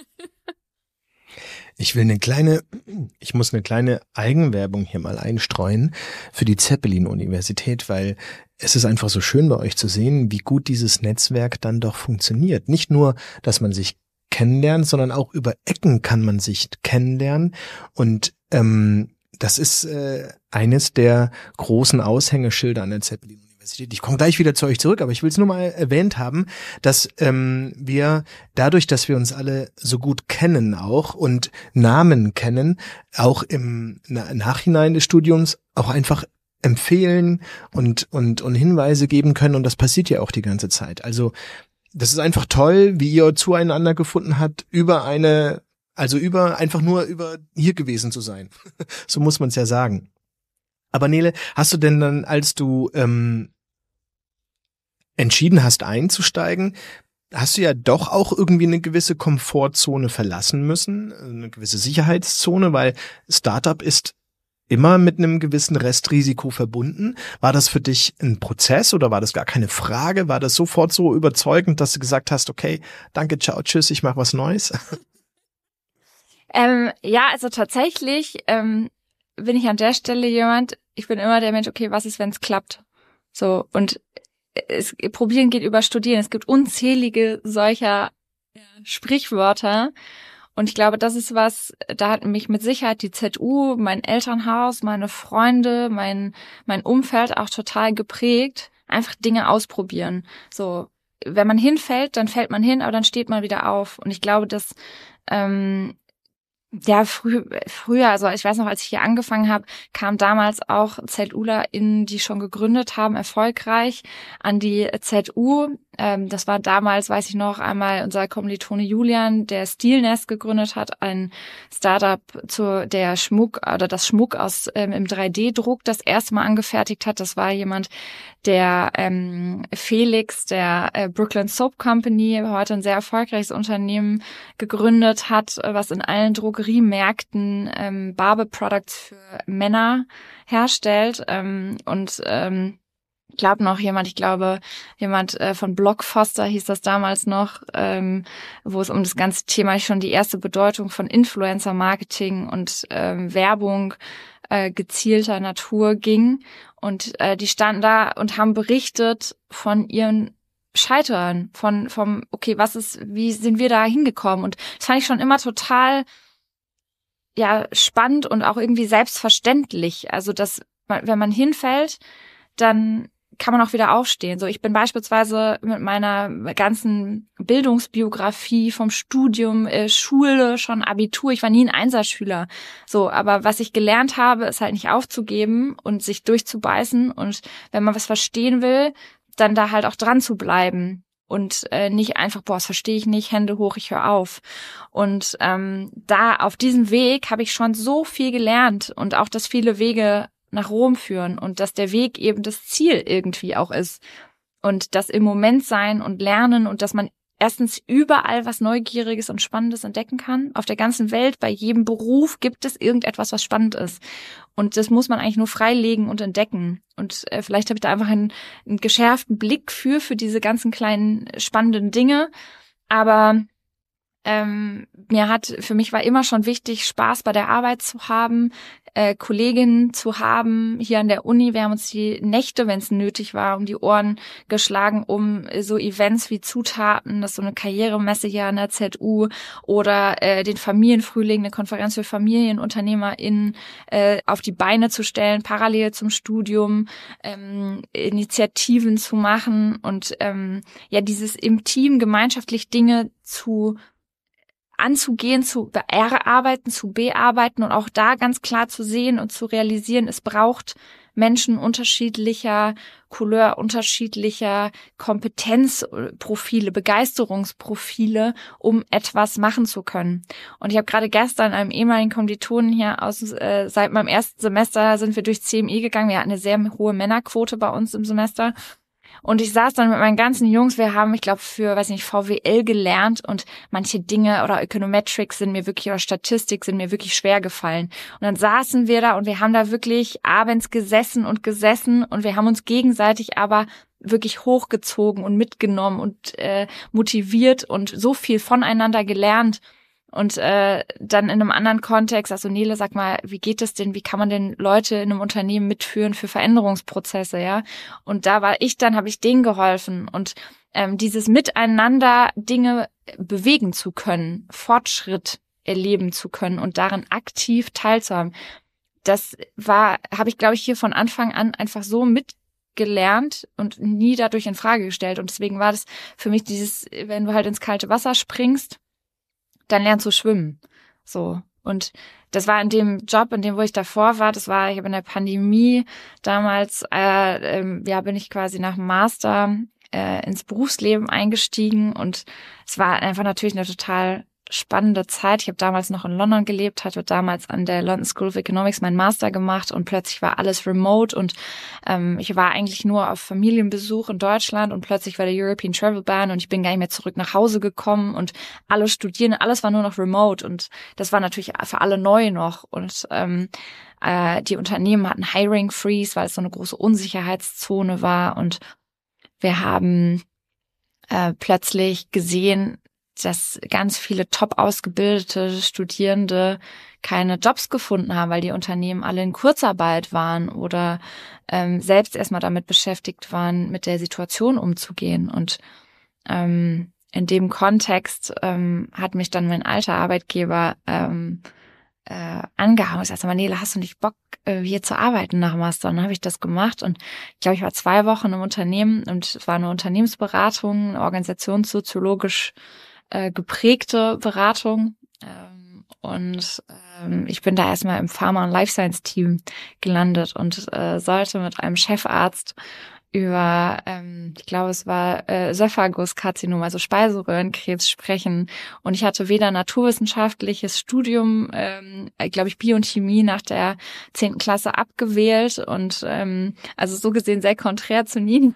Ich muss eine kleine Eigenwerbung hier mal einstreuen für die Zeppelin-Universität, weil es ist einfach so schön bei euch zu sehen, wie gut dieses Netzwerk dann doch funktioniert. Nicht nur, dass man sich kennenlernt, sondern auch über Ecken kann man sich kennenlernen. Und das ist eines der großen Aushängeschilder an der Zeppelin-Universität. Ich komme gleich wieder zu euch zurück, aber ich will es nur mal erwähnt haben, dass wir dadurch, dass wir uns alle so gut kennen auch und Namen kennen, auch im Nachhinein des Studiums auch einfach empfehlen und Hinweise geben können, und das passiert ja auch die ganze Zeit. Also das ist einfach toll, wie ihr zueinander gefunden habt, über hier gewesen zu sein. So muss man es ja sagen. Aber Nele, hast du denn dann, als du entschieden hast einzusteigen, hast du ja doch auch irgendwie eine gewisse Komfortzone verlassen müssen, eine gewisse Sicherheitszone, weil Startup ist immer mit einem gewissen Restrisiko verbunden. War das für dich ein Prozess oder war das gar keine Frage? War das sofort so überzeugend, dass du gesagt hast, okay, danke, ciao, tschüss, ich mache was Neues? Ja, also tatsächlich bin ich an der Stelle ich bin immer der Mensch, okay, was ist, wenn es klappt? So, und probieren geht über studieren. Es gibt unzählige solcher Sprichwörter. Und ich glaube, das ist was, da hat mich mit Sicherheit die ZU, mein Elternhaus, meine Freunde, mein Umfeld auch total geprägt. Einfach Dinge ausprobieren. So, wenn man hinfällt, dann fällt man hin, aber dann steht man wieder auf. Und ich glaube, dass früher, also ich weiß noch, als ich hier angefangen habe, kam damals auch ZUlerInnen, die schon gegründet haben, erfolgreich an die ZU. Das war damals, weiß ich noch, einmal unser Kommilitone Julian, der Stilnest gegründet hat, ein Startup, der Schmuck aus im 3D-Druck das erste Mal angefertigt hat. Das war jemand, der Felix, der Brooklyn Soap Company, heute ein sehr erfolgreiches Unternehmen, gegründet hat, was in allen Drogeriemärkten Barbe-Products für Männer herstellt. Ich glaube jemand von Blockbuster hieß das damals noch, wo es um das ganze Thema schon die erste Bedeutung von Influencer-Marketing und Werbung gezielter Natur ging. Und die standen da und haben berichtet von ihren Scheitern, okay, wie sind wir da hingekommen? Und das fand ich schon immer total spannend und auch irgendwie selbstverständlich. Also, dass wenn man hinfällt, dann kann man auch wieder aufstehen. So, ich bin beispielsweise mit meiner ganzen Bildungsbiografie vom Studium, Schule, schon Abitur, ich war nie ein Einserschüler. So, aber was ich gelernt habe, ist halt nicht aufzugeben und sich durchzubeißen, und wenn man was verstehen will, dann da halt auch dran zu bleiben und nicht einfach, das verstehe ich nicht, Hände hoch, ich höre auf. Und da auf diesem Weg habe ich schon so viel gelernt, und auch, dass viele Wege nach Rom führen und dass der Weg eben das Ziel irgendwie auch ist, und das im Moment sein und lernen, und dass man erstens überall was Neugieriges und Spannendes entdecken kann. Auf der ganzen Welt, bei jedem Beruf gibt es irgendetwas, was spannend ist. Und das muss man eigentlich nur freilegen und entdecken. Und vielleicht habe ich da einfach einen geschärften Blick für diese ganzen kleinen spannenden Dinge. Aber für mich war immer schon wichtig, Spaß bei der Arbeit zu haben, Kolleginnen zu haben hier an der Uni. Wir haben uns die Nächte, wenn es nötig war, um die Ohren geschlagen, um so Events wie Zutaten, das ist so eine Karrieremesse hier an der ZU, oder den Familienfrühling, eine Konferenz für FamilienunternehmerInnen auf die Beine zu stellen, parallel zum Studium, Initiativen zu machen und dieses im Team gemeinschaftlich Dinge anzugehen, zu erarbeiten, zu bearbeiten und auch da ganz klar zu sehen und zu realisieren, es braucht Menschen unterschiedlicher Couleur, unterschiedlicher Kompetenzprofile, Begeisterungsprofile, um etwas machen zu können. Und ich habe gerade gestern einem ehemaligen Kommilitonen hier seit meinem ersten Semester sind wir durch CME gegangen. Wir hatten eine sehr hohe Männerquote bei uns im Semester. Und ich saß dann mit meinen ganzen Jungs, wir haben, ich glaube, für, VWL gelernt und manche Dinge oder Econometrics oder Statistik sind mir wirklich schwer gefallen. Und dann saßen wir da und wir haben da wirklich abends gesessen und wir haben uns gegenseitig aber wirklich hochgezogen und mitgenommen und motiviert und so viel voneinander gelernt. Und dann in einem anderen Kontext, also Nele, sag mal, wie geht es denn, wie kann man denn Leute in einem Unternehmen mitführen für Veränderungsprozesse, ja? Und da habe ich denen geholfen und dieses Miteinander Dinge bewegen zu können, Fortschritt erleben zu können und darin aktiv teilzuhaben, das habe ich, glaube ich, hier von Anfang an einfach so mitgelernt und nie dadurch in Frage gestellt. Und deswegen war das für mich wenn du halt ins kalte Wasser springst, dann lernst du schwimmen. So. Und das war in dem Job, wo ich davor war, ich habe in der Pandemie damals, bin ich quasi nach dem Master ins Berufsleben eingestiegen und es war einfach natürlich eine total spannende Zeit. Ich habe damals noch in London gelebt, hatte damals an der London School of Economics meinen Master gemacht und plötzlich war alles remote und ich war eigentlich nur auf Familienbesuch in Deutschland und plötzlich war der European Travel Ban und ich bin gar nicht mehr zurück nach Hause gekommen und alle Studierenden, alles war nur noch remote und das war natürlich für alle neu noch und die Unternehmen hatten Hiring Freeze, weil es so eine große Unsicherheitszone war und wir haben plötzlich gesehen, dass ganz viele top ausgebildete Studierende keine Jobs gefunden haben, weil die Unternehmen alle in Kurzarbeit waren oder selbst erstmal damit beschäftigt waren, mit der Situation umzugehen. Und in dem Kontext hat mich dann mein alter Arbeitgeber angehauen. Ich sagte, Nele, hast du nicht Bock, hier zu arbeiten nach Master? Und dann habe ich das gemacht und ich glaube, ich war 2 Wochen im Unternehmen und es war eine Unternehmensberatung, eine organisationssoziologisch geprägte Beratung und ich bin da erstmal im Pharma- und Life Science Team gelandet und sollte mit einem Chefarzt über, ich glaube, es war Ösophagus-Karzinom, also Speiseröhrenkrebs sprechen und ich hatte weder naturwissenschaftliches Studium, glaube ich, Bio und Chemie nach der 10. Klasse abgewählt und also so gesehen sehr konträr zu Nina.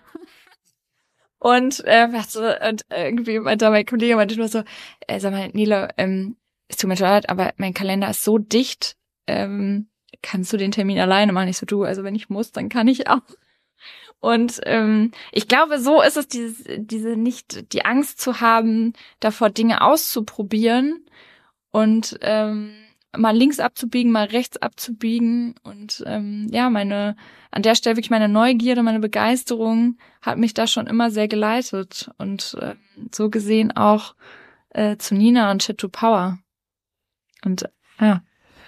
Und irgendwie meinte mein Kollege nur so, sag mal, Nele, es tut mir leid, aber mein Kalender ist so dicht, kannst du den Termin alleine machen? Ich so, du, also wenn ich muss, dann kann ich auch. Und ich glaube, so ist es, diese nicht die Angst zu haben, davor Dinge auszuprobieren und mal links abzubiegen, mal rechts abzubiegen und an der Stelle wirklich meine Neugierde, meine Begeisterung hat mich da schon immer sehr geleitet und so gesehen auch zu Nina und Shit to Power. Und ja.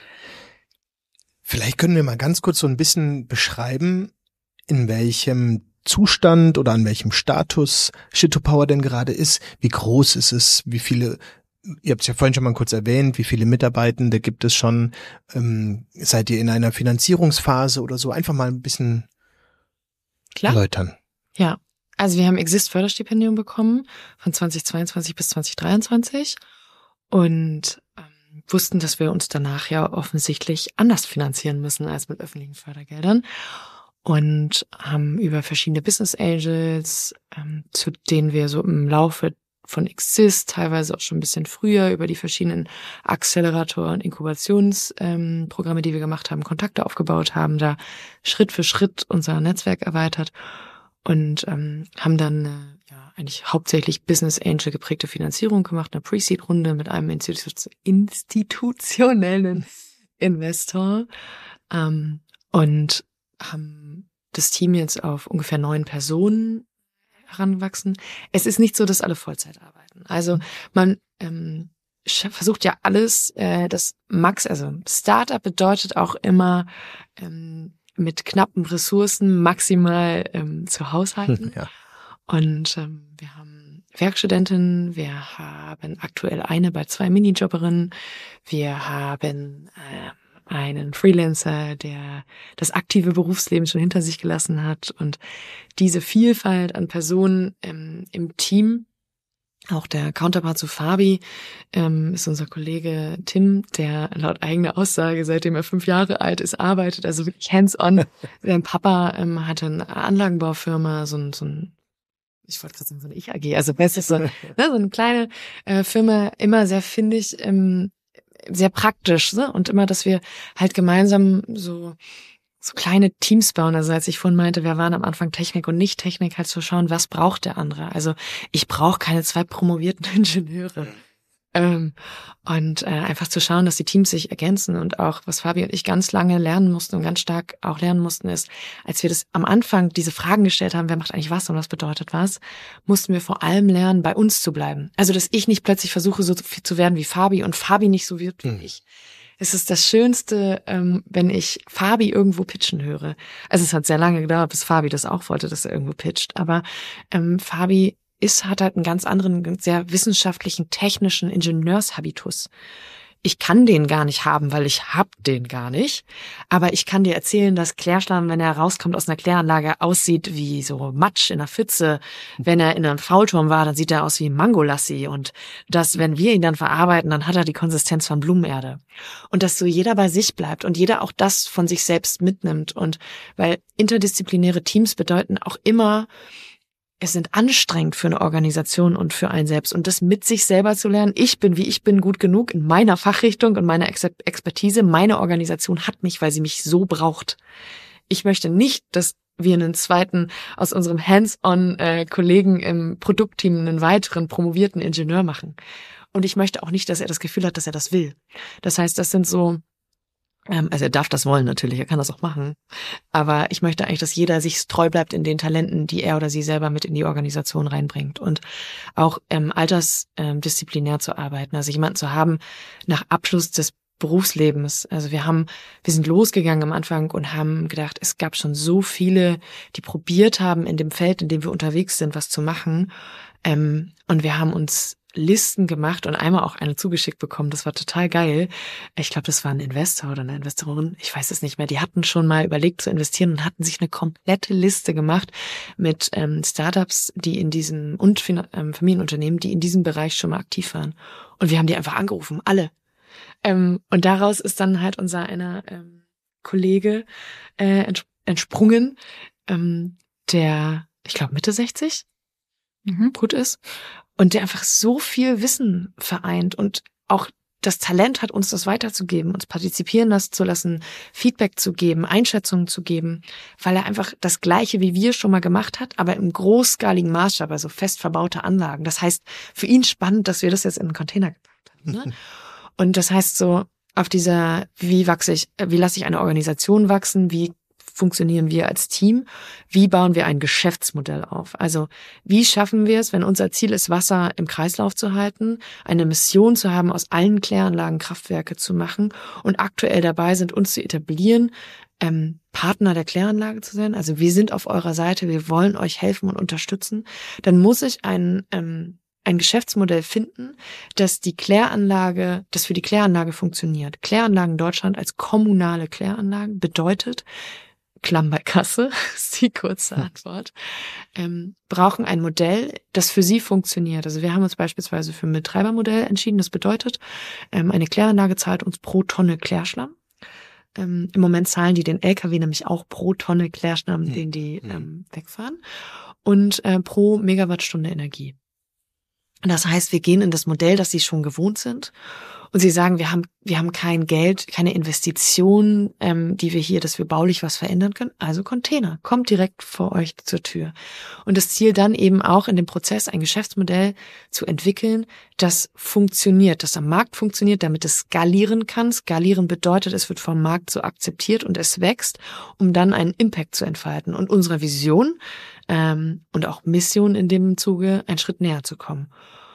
Vielleicht können wir mal ganz kurz so ein bisschen beschreiben, in welchem Zustand oder an welchem Status Shit to Power denn gerade ist. Wie groß ist es? Wie viele, ihr habt es ja vorhin schon mal kurz erwähnt, wie viele Mitarbeitende gibt es schon? Seid ihr in einer Finanzierungsphase oder so? Einfach mal ein bisschen erläutern. Ja, also wir haben Exist-Förderstipendium bekommen von 2022 bis 2023 und wussten, dass wir uns danach ja offensichtlich anders finanzieren müssen als mit öffentlichen Fördergeldern und haben über verschiedene Business Angels, zu denen wir so im Laufe von Exist, teilweise auch schon ein bisschen früher über die verschiedenen Accelerator- und Inkubationsprogramme, die wir gemacht haben, Kontakte aufgebaut haben, da Schritt für Schritt unser Netzwerk erweitert und haben dann eigentlich hauptsächlich Business Angel geprägte Finanzierung gemacht, eine Pre-Seed-Runde mit einem institutionellen Investor und haben das Team jetzt auf ungefähr 9 Personen heranwachsen. Es ist nicht so, dass alle Vollzeit arbeiten. Also man versucht ja alles, also Startup bedeutet auch immer mit knappen Ressourcen maximal zu haushalten. Ja. Und wir haben Werkstudentinnen, wir haben aktuell eine bei 2 Minijobberinnen, wir haben einen Freelancer, der das aktive Berufsleben schon hinter sich gelassen hat. Und diese Vielfalt an Personen im Team, auch der Counterpart zu Fabi, ist unser Kollege Tim, der laut eigener Aussage, seitdem er 5 Jahre alt ist, arbeitet, also wirklich hands-on. Sein Papa hatte eine Anlagenbaufirma, so ein ich wollte gerade sagen, so eine Ich-AG, also besser so eine kleine Firma, immer sehr, finde ich, sehr praktisch, ne? Und immer, dass wir halt gemeinsam so kleine Teams bauen. Also als ich vorhin meinte, wir waren am Anfang Technik und nicht Technik, halt zu schauen, was braucht der andere. Also ich brauche keine 2 promovierten Ingenieure. Und einfach zu schauen, dass die Teams sich ergänzen. Und auch, was Fabi und ich ganz lange lernen mussten und ganz stark auch lernen mussten, ist, als wir das am Anfang diese Fragen gestellt haben, wer macht eigentlich was und was bedeutet was, mussten wir vor allem lernen, bei uns zu bleiben. Also, dass ich nicht plötzlich versuche, so viel zu werden wie Fabi und Fabi nicht so wird wie ich. Es ist das Schönste, wenn ich Fabi irgendwo pitchen höre. Also es hat sehr lange gedauert, bis Fabi das auch wollte, dass er irgendwo pitcht. Aber Fabi hat halt einen ganz anderen, sehr wissenschaftlichen, technischen Ingenieurshabitus. Ich kann den gar nicht haben, weil ich hab den gar nicht. Aber ich kann dir erzählen, dass Klärschlamm, wenn er rauskommt aus einer Kläranlage, aussieht wie so Matsch in einer Pfütze. Wenn er in einem Faulturm war, dann sieht er aus wie Mangolassi. Und dass, wenn wir ihn dann verarbeiten, dann hat er die Konsistenz von Blumenerde. Und dass so jeder bei sich bleibt und jeder auch das von sich selbst mitnimmt. Und weil interdisziplinäre Teams bedeuten auch immer, es sind anstrengend für eine Organisation und für einen selbst. Und das mit sich selber zu lernen, ich bin, wie ich bin, gut genug in meiner Fachrichtung und meiner Expertise. Meine Organisation hat mich, weil sie mich so braucht. Ich möchte nicht, dass wir einen zweiten aus unserem Hands-on-Kollegen im Produktteam einen weiteren promovierten Ingenieur machen. Und ich möchte auch nicht, dass er das Gefühl hat, dass er das will. Das heißt, das sind so... Also er darf das wollen natürlich, er kann das auch machen. Aber ich möchte eigentlich, dass jeder sich treu bleibt in den Talenten, die er oder sie selber mit in die Organisation reinbringt. Und auch altersdisziplinär zu arbeiten. Also jemanden zu haben nach Abschluss des Berufslebens. Also wir sind losgegangen am Anfang und haben gedacht, es gab schon so viele, die probiert haben, in dem Feld, in dem wir unterwegs sind, was zu machen. Und wir haben uns Listen gemacht und einmal auch eine zugeschickt bekommen. Das war total geil. Ich glaube, das war ein Investor oder eine Investorin. Ich weiß es nicht mehr. Die hatten schon mal überlegt zu investieren und hatten sich eine komplette Liste gemacht mit Startups, die in diesem und Familienunternehmen, die in diesem Bereich schon mal aktiv waren. Und wir haben die einfach angerufen, alle. Und daraus ist dann halt unser einer Kollege entsprungen, der, ich glaube, Mitte 60 gut ist. Und der einfach so viel Wissen vereint und auch das Talent hat, uns das weiterzugeben, uns partizipieren zu lassen, Feedback zu geben, Einschätzungen zu geben, weil er einfach das Gleiche wie wir schon mal gemacht hat, aber im großskaligen Maßstab, also fest verbaute Anlagen. Das heißt, für ihn spannend, dass wir das jetzt in einen Container gepackt haben. Ne? Und das heißt so, auf dieser, wie lasse ich eine Organisation wachsen, wie funktionieren wir als Team? Wie bauen wir ein Geschäftsmodell auf? Also wie schaffen wir es, wenn unser Ziel ist, Wasser im Kreislauf zu halten, eine Mission zu haben, aus allen Kläranlagen Kraftwerke zu machen und aktuell dabei sind, uns zu etablieren, Partner der Kläranlage zu sein? Also wir sind auf eurer Seite, wir wollen euch helfen und unterstützen. Dann muss ich ein Geschäftsmodell finden, das für die Kläranlage funktioniert. Kläranlagen Deutschland als kommunale Kläranlagen bedeutet, Klamm bei Kasse, ist die kurze Antwort, brauchen ein Modell, das für sie funktioniert. Also wir haben uns beispielsweise für ein Betreibermodell entschieden. Das bedeutet, eine Kläranlage zahlt uns pro Tonne Klärschlamm. Im Moment zahlen die den LKW nämlich auch pro Tonne Klärschlamm, den die wegfahren, und pro Megawattstunde Energie. Das heißt, wir gehen in das Modell, das sie schon gewohnt sind. Und sie sagen, wir haben kein Geld, keine Investition, dass wir baulich was verändern können. Also Container, kommt direkt vor euch zur Tür. Und das Ziel dann eben auch in dem Prozess ein Geschäftsmodell zu entwickeln, das funktioniert, das am Markt funktioniert, damit es skalieren kann. Skalieren bedeutet, es wird vom Markt so akzeptiert und es wächst, um dann einen Impact zu entfalten und unserer Vision und auch Mission in dem Zuge einen Schritt näher zu kommen.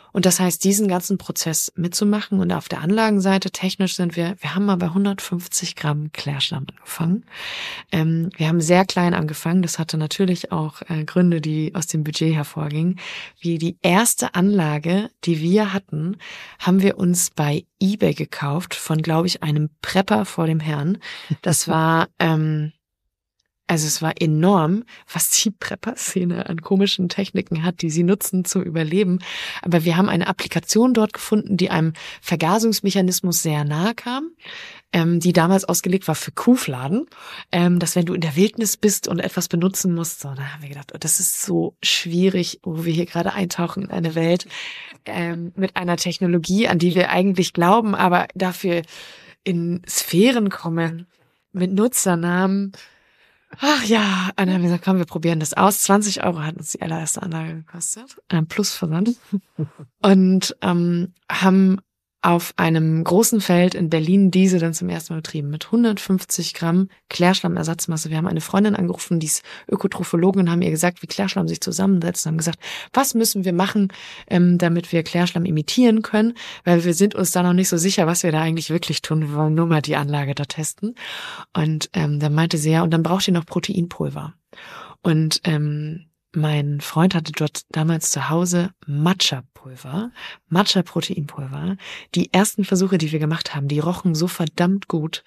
Und das heißt, diesen ganzen Prozess mitzumachen. Und auf der Anlagenseite technisch wir haben mal bei 150 Gramm Klärschlamm angefangen. Wir haben sehr klein angefangen. Das hatte natürlich auch Gründe, die aus dem Budget hervorgingen. Wie die erste Anlage, die wir hatten, haben wir uns bei eBay gekauft von, glaube ich, einem Prepper vor dem Herrn. Das war... Also es war enorm, was die Prepper-Szene an komischen Techniken hat, die sie nutzen zum Überleben. Aber wir haben eine Applikation dort gefunden, die einem Vergasungsmechanismus sehr nahe kam, die damals ausgelegt war für Kuhfladen, dass wenn du in der Wildnis bist und etwas benutzen musst, so, da haben wir gedacht, oh, das ist so schwierig, wo wir hier gerade eintauchen in eine Welt mit einer Technologie, an die wir eigentlich glauben, aber dafür in Sphären kommen mit Nutzernamen. Ach ja, und dann haben wir gesagt, komm, wir probieren das aus. 20 € hat uns die allererste Anlage gekostet, plus Versand. Und haben auf einem großen Feld in Berlin diese dann zum ersten Mal betrieben mit 150 Gramm Klärschlammersatzmasse. Wir haben eine Freundin angerufen, die ist Ökotrophologin, und haben ihr gesagt, wie Klärschlamm sich zusammensetzt, und haben gesagt, was müssen wir machen, damit wir Klärschlamm imitieren können, weil wir sind uns da noch nicht so sicher, was wir da eigentlich wirklich tun. Wir wollen nur mal die Anlage da testen. Und dann meinte sie, ja, und dann braucht ihr noch Proteinpulver. Und mein Freund hatte dort damals zu Hause Matcha-Proteinpulver. Die ersten Versuche, die wir gemacht haben, die rochen so verdammt gut,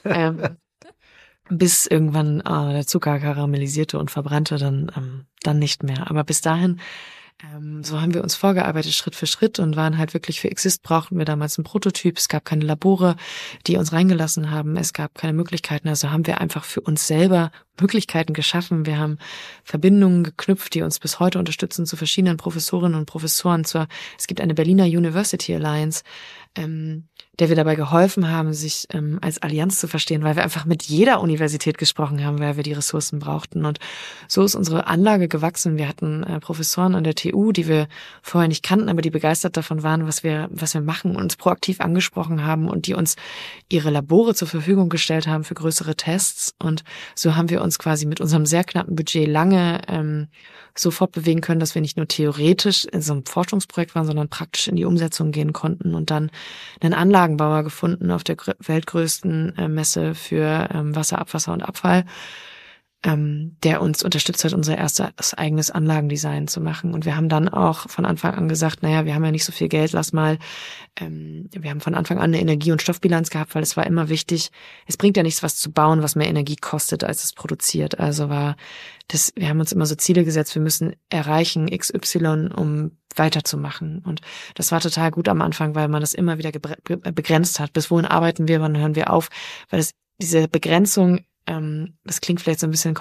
bis irgendwann der Zucker karamellisierte und verbrannte, dann nicht mehr. Aber bis dahin, so haben wir uns vorgearbeitet, Schritt für Schritt, und waren halt wirklich für Exist brauchten wir damals einen Prototyp. Es gab keine Labore, die uns reingelassen haben. Es gab keine Möglichkeiten. Also haben wir einfach für uns selber Möglichkeiten geschaffen. Wir haben Verbindungen geknüpft, die uns bis heute unterstützen zu verschiedenen Professorinnen und Professoren. Es gibt eine Berliner University Alliance, der wir dabei geholfen haben, sich als Allianz zu verstehen, weil wir einfach mit jeder Universität gesprochen haben, weil wir die Ressourcen brauchten. Und so ist unsere Anlage gewachsen. Wir hatten Professoren an der TU, die wir vorher nicht kannten, aber die begeistert davon waren, was wir machen, uns proaktiv angesprochen haben und die uns ihre Labore zur Verfügung gestellt haben für größere Tests. Und so haben wir uns quasi mit unserem sehr knappen Budget lange so fortbewegen können, dass wir nicht nur theoretisch in so einem Forschungsprojekt waren, sondern praktisch in die Umsetzung gehen konnten und dann einen Anlagenbauer gefunden auf der weltgrößten Messe für Wasser, Abwasser und Abfall, der uns unterstützt hat, unser erstes eigenes Anlagendesign zu machen. Und wir haben dann auch von Anfang an gesagt, naja, wir haben ja nicht so viel Geld, wir haben von Anfang an eine Energie- und Stoffbilanz gehabt, weil es war immer wichtig, es bringt ja nichts, was zu bauen, was mehr Energie kostet, als es produziert. Also wir haben uns immer so Ziele gesetzt, wir müssen erreichen XY, um weiterzumachen. Und das war total gut am Anfang, weil man das immer wieder begrenzt hat. Bis wohin arbeiten wir, wann hören wir auf? Weil diese Begrenzung, das klingt vielleicht so ein bisschen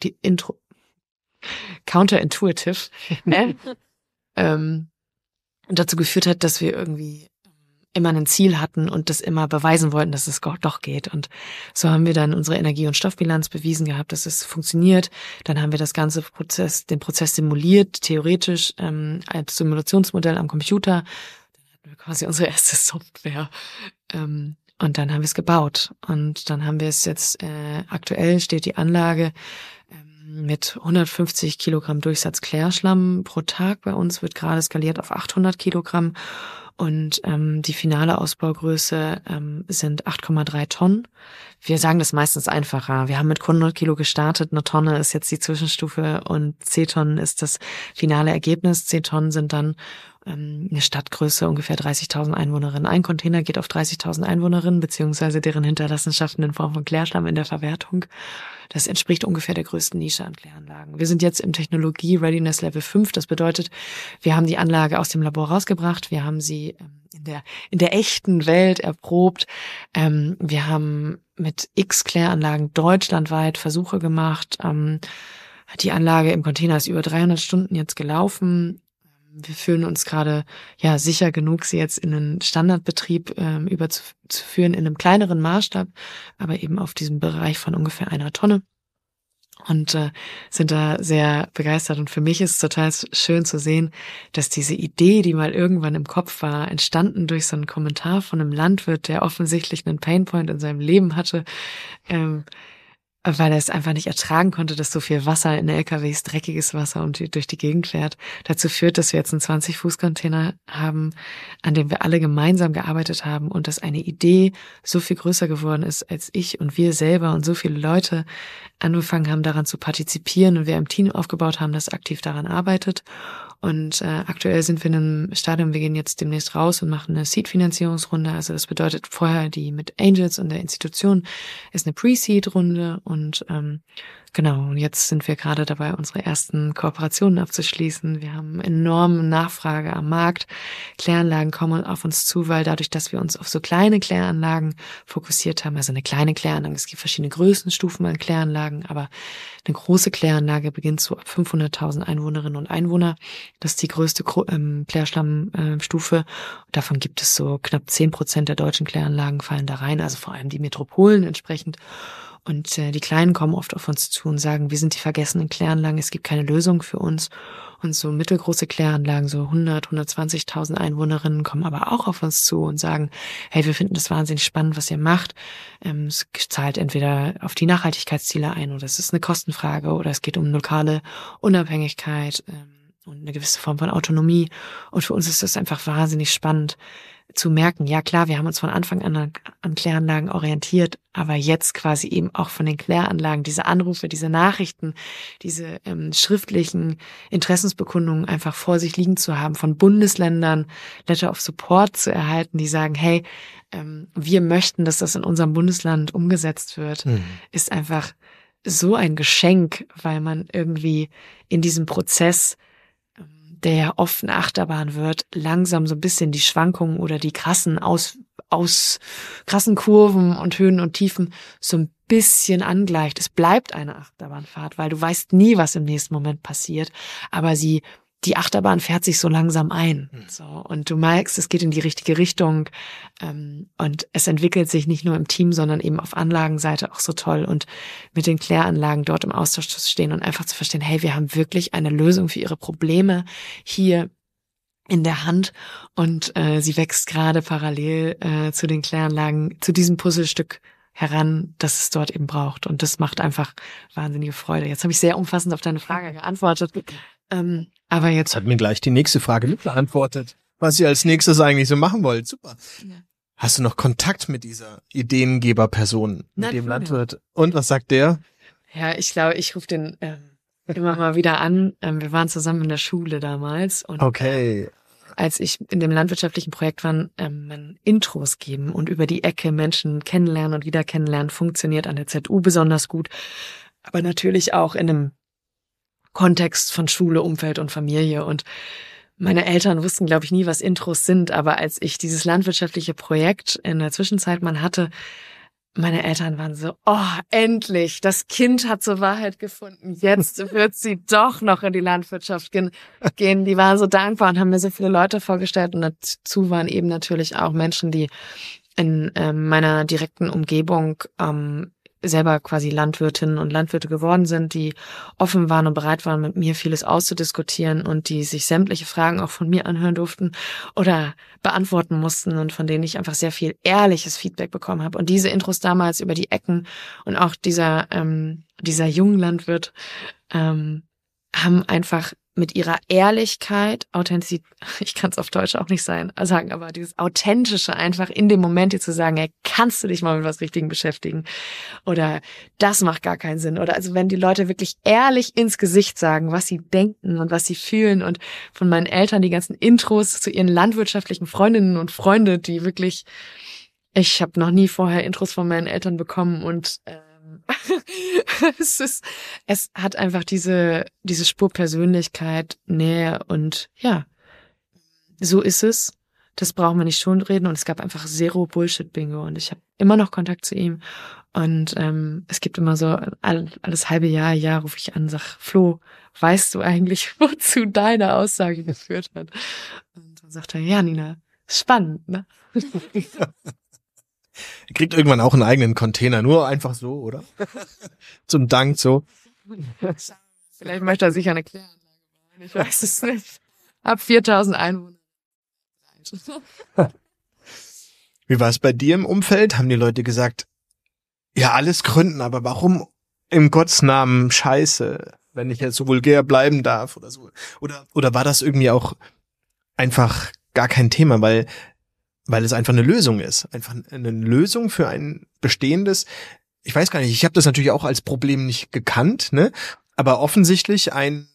counterintuitive, und dazu geführt hat, dass wir irgendwie immer ein Ziel hatten und das immer beweisen wollten, dass es doch geht. Und so haben wir dann unsere Energie- und Stoffbilanz bewiesen gehabt, dass es funktioniert. Dann haben wir den Prozess simuliert, theoretisch, als Simulationsmodell am Computer. Dann hatten wir quasi unsere erste Software. Und dann haben wir es gebaut. Und dann haben wir es jetzt, aktuell steht die Anlage mit 150 Kilogramm Durchsatz Klärschlamm pro Tag. Bei uns wird gerade skaliert auf 800 Kilogramm. Und die finale Ausbaugröße sind 8,3 Tonnen. Wir sagen das meistens einfacher. Wir haben mit 100 Kilo gestartet. 1 Tonne ist jetzt die Zwischenstufe und 10 Tonnen ist das finale Ergebnis. 10 Tonnen sind dann eine Stadtgröße, ungefähr 30.000 Einwohnerinnen. Ein Container geht auf 30.000 Einwohnerinnen, beziehungsweise deren Hinterlassenschaften in Form von Klärschlamm in der Verwertung. Das entspricht ungefähr der größten Nische an Kläranlagen. Wir sind jetzt im Technologie Readiness Level 5. Das bedeutet, wir haben die Anlage aus dem Labor rausgebracht. Wir haben sie in der echten Welt erprobt. Wir haben mit X Kläranlagen deutschlandweit Versuche gemacht. Die Anlage im Container ist über 300 Stunden jetzt gelaufen. Wir fühlen uns gerade sicher genug, sie jetzt in einen Standardbetrieb überzuführen, in einem kleineren Maßstab, aber eben auf diesem Bereich von ungefähr 1 Tonne. Und sind da sehr begeistert. Und für mich ist es total schön zu sehen, dass diese Idee, die mal irgendwann im Kopf war, entstanden durch so einen Kommentar von einem Landwirt, der offensichtlich einen Painpoint in seinem Leben hatte, weil er es einfach nicht ertragen konnte, dass so viel Wasser in LKWs, dreckiges Wasser durch die Gegend fährt, dazu führt, dass wir jetzt einen 20-Fuß-Container haben, an dem wir alle gemeinsam gearbeitet haben und dass eine Idee so viel größer geworden ist als ich und wir selber und so viele Leute angefangen haben, daran zu partizipieren und wir ein Team aufgebaut haben, das aktiv daran arbeitet. Und aktuell sind wir in einem Stadium, wir gehen jetzt demnächst raus und machen eine Seed-Finanzierungsrunde. Also das bedeutet vorher die mit Angels und der Institution ist eine Pre-Seed-Runde und genau, und jetzt sind wir gerade dabei, unsere ersten Kooperationen abzuschließen. Wir haben enorme Nachfrage am Markt. Kläranlagen kommen auf uns zu, weil dadurch, dass wir uns auf so kleine Kläranlagen fokussiert haben, also eine kleine Kläranlage, es gibt verschiedene Größenstufen an Kläranlagen, aber eine große Kläranlage beginnt so ab 500.000 Einwohnerinnen und Einwohner. Das ist die größte Klärschlammstufe. Davon gibt es so knapp 10% der deutschen Kläranlagen fallen da rein, also vor allem die Metropolen entsprechend. Und die Kleinen kommen oft auf uns zu und sagen, wir sind die vergessenen Kläranlagen, es gibt keine Lösung für uns. Und so mittelgroße Kläranlagen, so 120.000 Einwohnerinnen kommen aber auch auf uns zu und sagen, hey, wir finden das wahnsinnig spannend, was ihr macht. Es zahlt entweder auf die Nachhaltigkeitsziele ein oder es ist eine Kostenfrage oder es geht um lokale Unabhängigkeit und eine gewisse Form von Autonomie. Und für uns ist das einfach wahnsinnig spannend zu merken, ja klar, wir haben uns von Anfang an Kläranlagen orientiert, aber jetzt quasi eben auch von den Kläranlagen, diese Anrufe, diese Nachrichten, diese schriftlichen Interessensbekundungen einfach vor sich liegen zu haben, von Bundesländern Letter of Support zu erhalten, die sagen, hey, wir möchten, dass das in unserem Bundesland umgesetzt wird, ist einfach so ein Geschenk, weil man irgendwie in diesem Prozess, der ja oft eine Achterbahn wird, langsam so ein bisschen die Schwankungen oder die krassen krassen Kurven und Höhen und Tiefen so ein bisschen angleicht. Es bleibt eine Achterbahnfahrt, weil du weißt nie, was im nächsten Moment passiert, aber die Achterbahn fährt sich so langsam ein. So, und du merkst, es geht in die richtige Richtung und es entwickelt sich nicht nur im Team, sondern eben auf Anlagenseite auch so toll. Und mit den Kläranlagen dort im Austausch zu stehen und einfach zu verstehen, hey, wir haben wirklich eine Lösung für ihre Probleme hier in der Hand und sie wächst gerade parallel zu den Kläranlagen, zu diesem Puzzlestück heran, das es dort eben braucht. Und das macht einfach wahnsinnige Freude. Jetzt habe ich sehr umfassend auf deine Frage geantwortet. Aber jetzt hat mir gleich die nächste Frage mit beantwortet, was ihr als nächstes eigentlich so machen wollt. Super. Ja. Hast du noch Kontakt mit dieser Ideengeberperson, mit dem Landwirt? Und was sagt der? Ja, ich glaube, ich rufe den immer mal wieder an. Wir waren zusammen in der Schule damals. Und okay. Als ich in dem landwirtschaftlichen Projekt war, Intros geben und über die Ecke Menschen kennenlernen und wieder kennenlernen, funktioniert an der ZU besonders gut. Aber natürlich auch in einem Kontext von Schule, Umfeld und Familie. Und meine Eltern wussten, glaube ich, nie, was Intros sind. Aber als ich dieses landwirtschaftliche Projekt in der Zwischenzeit mal hatte, meine Eltern waren so, oh, endlich, das Kind hat zur Wahrheit gefunden. Jetzt wird sie doch noch in die Landwirtschaft gehen. Die waren so dankbar und haben mir so viele Leute vorgestellt. Und dazu waren eben natürlich auch Menschen, die in meiner direkten Umgebung selber quasi Landwirtinnen und Landwirte geworden sind, die offen waren und bereit waren, mit mir vieles auszudiskutieren und die sich sämtliche Fragen auch von mir anhören durften oder beantworten mussten und von denen ich einfach sehr viel ehrliches Feedback bekommen habe. Und diese Intros damals über die Ecken und auch dieser jungen Landwirt haben einfach mit ihrer Ehrlichkeit, Authentizität, ich kann es auf Deutsch auch nicht sagen, aber dieses Authentische einfach in dem Moment hier zu sagen, hey, kannst du dich mal mit was Richtigem beschäftigen? Oder das macht gar keinen Sinn. Oder also wenn die Leute wirklich ehrlich ins Gesicht sagen, was sie denken und was sie fühlen und von meinen Eltern die ganzen Intros zu ihren landwirtschaftlichen Freundinnen und Freunde, die wirklich, ich habe noch nie vorher Intros von meinen Eltern bekommen und es hat einfach diese Spur Persönlichkeit, Nähe und ja, so ist es. Das brauchen wir nicht schon reden und es gab einfach zero Bullshit-Bingo und ich habe immer noch Kontakt zu ihm und es gibt immer so alles halbe Jahr rufe ich an und sag, Flo, weißt du eigentlich, wozu deine Aussage geführt hat? Und dann sagt er, ja Nina, spannend, ne? Er kriegt irgendwann auch einen eigenen Container, nur einfach so, oder? Zum Dank so. Vielleicht möchte er sich eine Kläranlage bauen, ich weiß es nicht. Ab 4.000 Einwohner. Wie war es bei dir im Umfeld? Haben die Leute gesagt, ja, alles gründen, aber warum im Gottesnamen Scheiße, wenn ich jetzt so vulgär bleiben darf oder so? Oder war das irgendwie auch einfach gar kein Thema, weil es einfach eine Lösung ist. Einfach eine Lösung für ein bestehendes, ich weiß gar nicht, ich habe das natürlich auch als Problem nicht gekannt, ne? Aber offensichtlich ein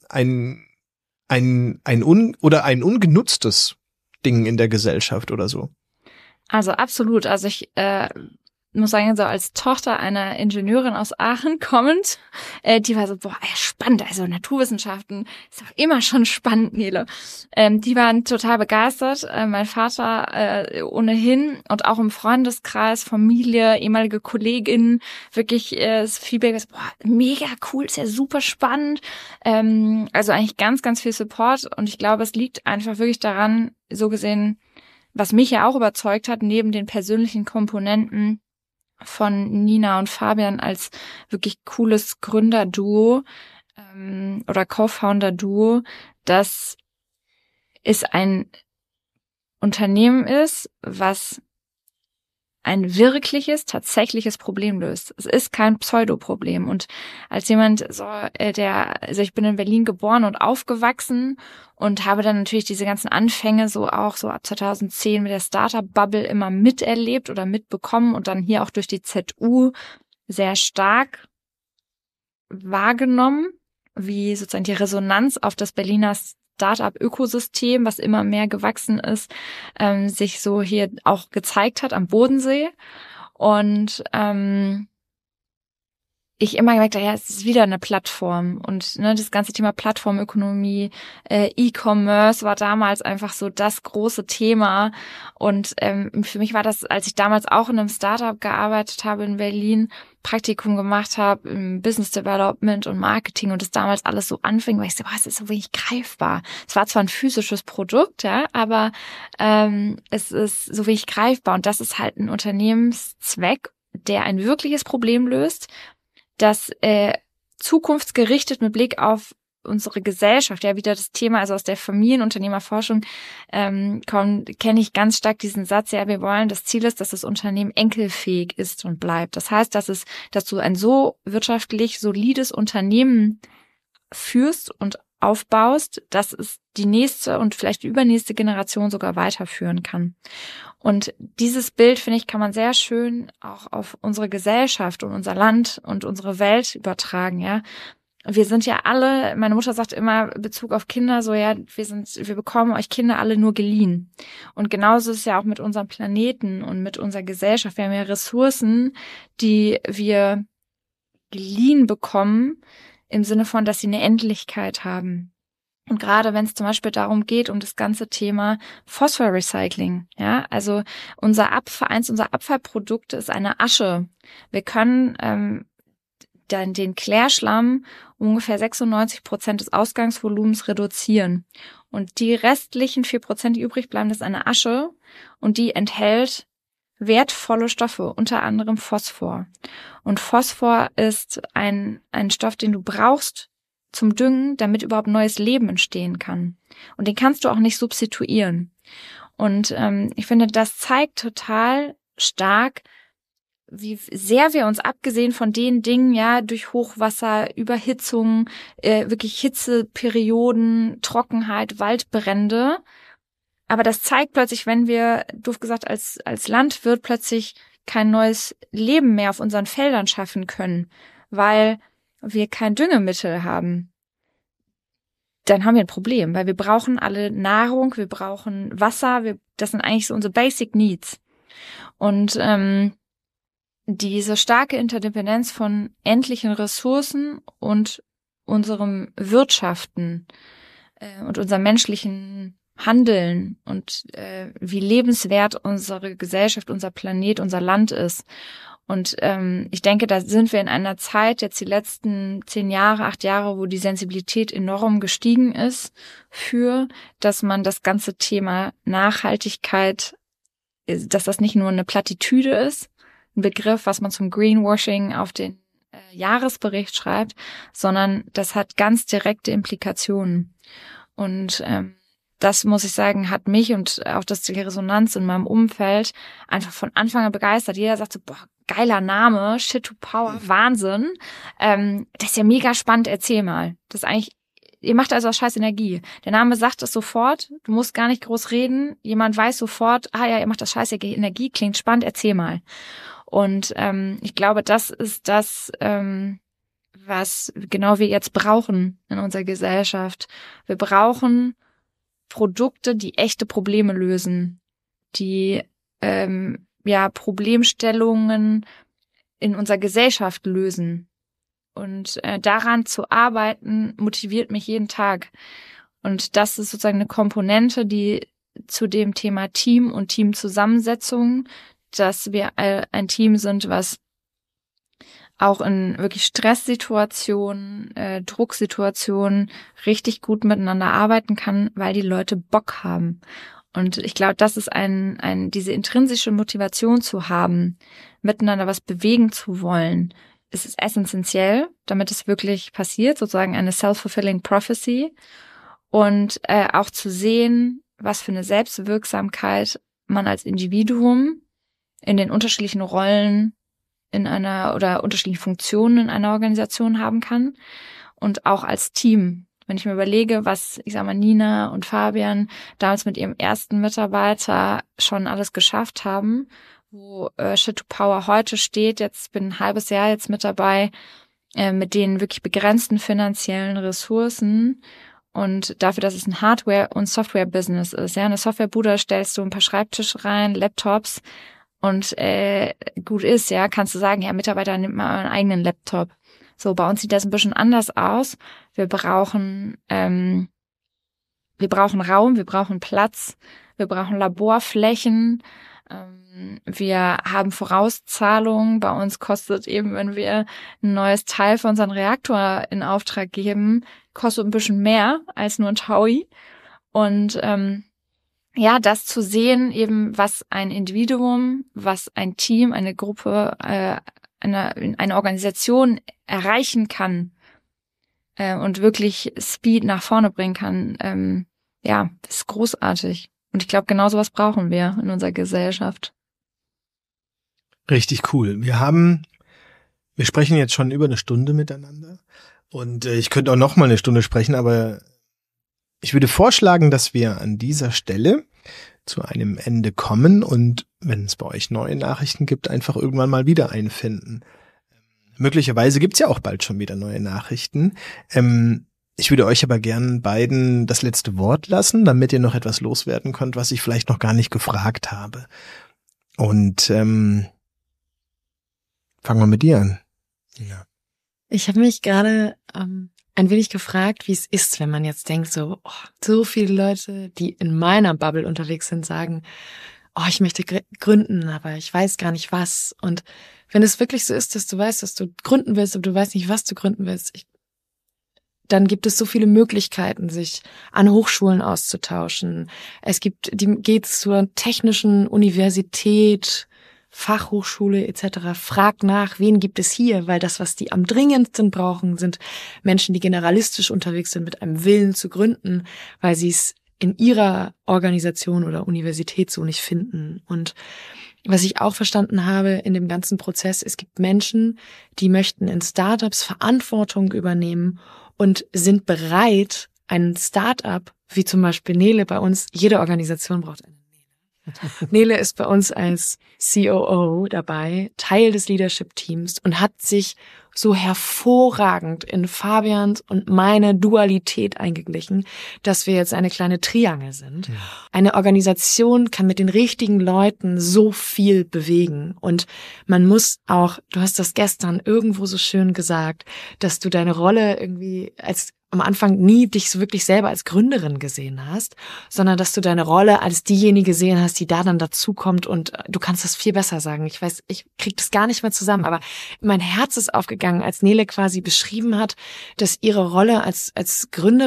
ungenutztes Ding in der Gesellschaft oder so. Also absolut. Also ich muss sagen, so als Tochter einer Ingenieurin aus Aachen kommend, die war so, spannend, also Naturwissenschaften ist doch immer schon spannend, Nele. Die waren total begeistert, mein Vater ohnehin und auch im Freundeskreis, Familie, ehemalige Kolleginnen, wirklich das Feedback ist, mega cool, ist ja super spannend. Also eigentlich ganz, ganz viel Support und ich glaube, es liegt einfach wirklich daran, so gesehen, was mich ja auch überzeugt hat, neben den persönlichen Komponenten von Nina und Fabian als wirklich cooles Gründerduo oder Co-Founder-Duo, dass es ein Unternehmen ist, was ein wirkliches, tatsächliches Problem löst. Es ist kein Pseudoproblem. Und als jemand, ich bin in Berlin geboren und aufgewachsen und habe dann natürlich diese ganzen Anfänge so ab 2010 mit der Startup-Bubble immer miterlebt oder mitbekommen und dann hier auch durch die ZU sehr stark wahrgenommen, wie sozusagen die Resonanz auf das Berliner Startup-Ökosystem, was immer mehr gewachsen ist, sich so hier auch gezeigt hat am Bodensee. Und ich immer gemerkt habe, ja, es ist wieder eine Plattform. Und das ganze Thema Plattformökonomie, E-Commerce war damals einfach so das große Thema. Und für mich war das, als ich damals auch in einem Startup gearbeitet habe in Berlin, Praktikum gemacht habe im Business Development und Marketing und das damals alles so anfing, weil ich so, es ist so wenig greifbar. Es war zwar ein physisches Produkt, ja, aber es ist so wenig greifbar. Und das ist halt ein Unternehmenszweck, der ein wirkliches Problem löst, das zukunftsgerichtet mit Blick auf unsere Gesellschaft, ja wieder das Thema, also aus der Familienunternehmerforschung kenne ich ganz stark diesen Satz, ja, wir wollen, das Ziel ist, dass das Unternehmen enkelfähig ist und bleibt. Das heißt, dass du ein so wirtschaftlich solides Unternehmen führst und aufbaust, dass es die nächste und vielleicht die übernächste Generation sogar weiterführen kann. Und dieses Bild, finde ich, kann man sehr schön auch auf unsere Gesellschaft und unser Land und unsere Welt übertragen, ja. Wir sind ja alle, meine Mutter sagt immer in Bezug auf Kinder so, ja, wir bekommen euch Kinder alle nur geliehen. Und genauso ist es ja auch mit unserem Planeten und mit unserer Gesellschaft. Wir haben ja Ressourcen, die wir geliehen bekommen, im Sinne von, dass sie eine Endlichkeit haben. Und gerade wenn es zum Beispiel darum geht, um das ganze Thema Phosphorrecycling, ja, also eins unserer Abfallprodukte ist eine Asche. Wir können dann den Klärschlamm ungefähr 96% des Ausgangsvolumens reduzieren. Und die restlichen 4%, die übrig bleiben, das ist eine Asche und die enthält wertvolle Stoffe, unter anderem Phosphor. Und Phosphor ist ein Stoff, den du brauchst zum Düngen, damit überhaupt neues Leben entstehen kann. Und den kannst du auch nicht substituieren. Und ich finde, das zeigt total stark, wie sehr wir uns abgesehen von den Dingen, ja, durch Hochwasser, Überhitzung, wirklich Hitzeperioden, Trockenheit, Waldbrände. Aber das zeigt plötzlich, wenn wir, doof gesagt, als Landwirt plötzlich kein neues Leben mehr auf unseren Feldern schaffen können, weil wir kein Düngemittel haben, dann haben wir ein Problem, weil wir brauchen alle Nahrung, wir brauchen Wasser, das sind eigentlich so unsere Basic Needs. Und diese starke Interdependenz von endlichen Ressourcen und unserem Wirtschaften und unserem menschlichen Handeln und wie lebenswert unsere Gesellschaft, unser Planet, unser Land ist. Und ich denke, da sind wir in einer Zeit, jetzt die letzten 10 Jahre, 8 Jahre, wo die Sensibilität enorm gestiegen ist dass man das ganze Thema Nachhaltigkeit, dass das nicht nur eine Plattitüde ist, ein Begriff, was man zum Greenwashing auf den Jahresbericht schreibt, sondern das hat ganz direkte Implikationen. Und das, muss ich sagen, hat mich und auch die Resonanz in meinem Umfeld einfach von Anfang an begeistert. Jeder sagt so, geiler Name, Shit to Power, Wahnsinn. Das ist ja mega spannend, erzähl mal. Das ist eigentlich, ihr macht also aus scheiß Energie. Der Name sagt es sofort, du musst gar nicht groß reden. Jemand weiß sofort, ja, ihr macht das scheiß Energie, klingt spannend, erzähl mal. Und ich glaube, das ist das, was genau wir jetzt brauchen in unserer Gesellschaft. Wir brauchen Produkte, die echte Probleme lösen, die Problemstellungen in unserer Gesellschaft lösen. Und daran zu arbeiten, motiviert mich jeden Tag. Und das ist sozusagen eine Komponente, die zu dem Thema Team und Teamzusammensetzung, dass wir ein Team sind, was auch in wirklich Stresssituationen, Drucksituationen richtig gut miteinander arbeiten kann, weil die Leute Bock haben. Und ich glaube, das ist diese intrinsische Motivation zu haben, miteinander was bewegen zu wollen. Es ist essentiell, damit es wirklich passiert, sozusagen eine self-fulfilling prophecy. Und auch zu sehen, was für eine Selbstwirksamkeit man als Individuum in den unterschiedlichen Rollen oder unterschiedlichen Funktionen in einer Organisation haben kann. Und auch als Team. Wenn ich mir überlege, was, ich sag mal, Nina und Fabian damals mit ihrem ersten Mitarbeiter schon alles geschafft haben, wo Shit to Power heute steht, jetzt bin ein halbes Jahr jetzt mit dabei, mit den wirklich begrenzten finanziellen Ressourcen und dafür, dass es ein Hardware- und Software-Business ist. Ja, eine Softwarebude stellst du ein paar Schreibtische rein, Laptops und gut ist, ja, kannst du sagen, ja, Mitarbeiter, nimmt mal euren eigenen Laptop. So, bei uns sieht das ein bisschen anders aus. Wir brauchen Raum, wir brauchen Platz, wir brauchen Laborflächen, wir haben Vorauszahlungen. Bei uns kostet eben, wenn wir ein neues Teil für unseren Reaktor in Auftrag geben, kostet ein bisschen mehr als nur ein Taui. Und das zu sehen, eben was ein Individuum, was ein Team, eine Gruppe, eine Organisation erreichen kann und wirklich Speed nach vorne bringen kann, ist großartig. Und ich glaube, genau sowas brauchen wir in unserer Gesellschaft. Richtig cool. Wir sprechen jetzt schon über eine Stunde miteinander und ich könnte auch noch mal eine Stunde sprechen, aber ich würde vorschlagen, dass wir an dieser Stelle zu einem Ende kommen und wenn es bei euch neue Nachrichten gibt, einfach irgendwann mal wieder einfinden. Möglicherweise gibt's ja auch bald schon wieder neue Nachrichten. Ich würde euch aber gern beiden das letzte Wort lassen, damit ihr noch etwas loswerden könnt, was ich vielleicht noch gar nicht gefragt habe. Und fangen wir mit dir an. Ja. Ich habe mich gerade ein wenig gefragt, wie es ist, wenn man jetzt denkt, so viele Leute, die in meiner Bubble unterwegs sind, sagen, ich möchte gründen, aber ich weiß gar nicht was. Und wenn es wirklich so ist, dass du weißt, dass du gründen willst, aber du weißt nicht, was du gründen willst, dann gibt es so viele Möglichkeiten, sich an Hochschulen auszutauschen. Geht zur technischen Universität, Fachhochschule etc. Frag nach, wen gibt es hier? Weil das, was die am dringendsten brauchen, sind Menschen, die generalistisch unterwegs sind, mit einem Willen zu gründen, weil sie es in ihrer Organisation oder Universität so nicht finden. Und was ich auch verstanden habe in dem ganzen Prozess, es gibt Menschen, die möchten in Startups Verantwortung übernehmen und sind bereit, ein Startup, wie zum Beispiel Nele bei uns, jede Organisation braucht eine Nele. Nele ist bei uns als COO dabei, Teil des Leadership-Teams und hat sich so hervorragend in Fabians und meine Dualität eingeglichen, dass wir jetzt eine kleine Triangel sind. Ja. Eine Organisation kann mit den richtigen Leuten so viel bewegen und man muss auch, du hast das gestern irgendwo so schön gesagt, dass du deine Rolle irgendwie am Anfang nie dich so wirklich selber als Gründerin gesehen hast, sondern dass du deine Rolle als diejenige gesehen hast, die da dann dazukommt und du kannst das viel besser sagen. Ich weiß, ich krieg das gar nicht mehr zusammen, aber mein Herz ist aufgegangen, als Nele quasi beschrieben hat, dass ihre Rolle als Gründerin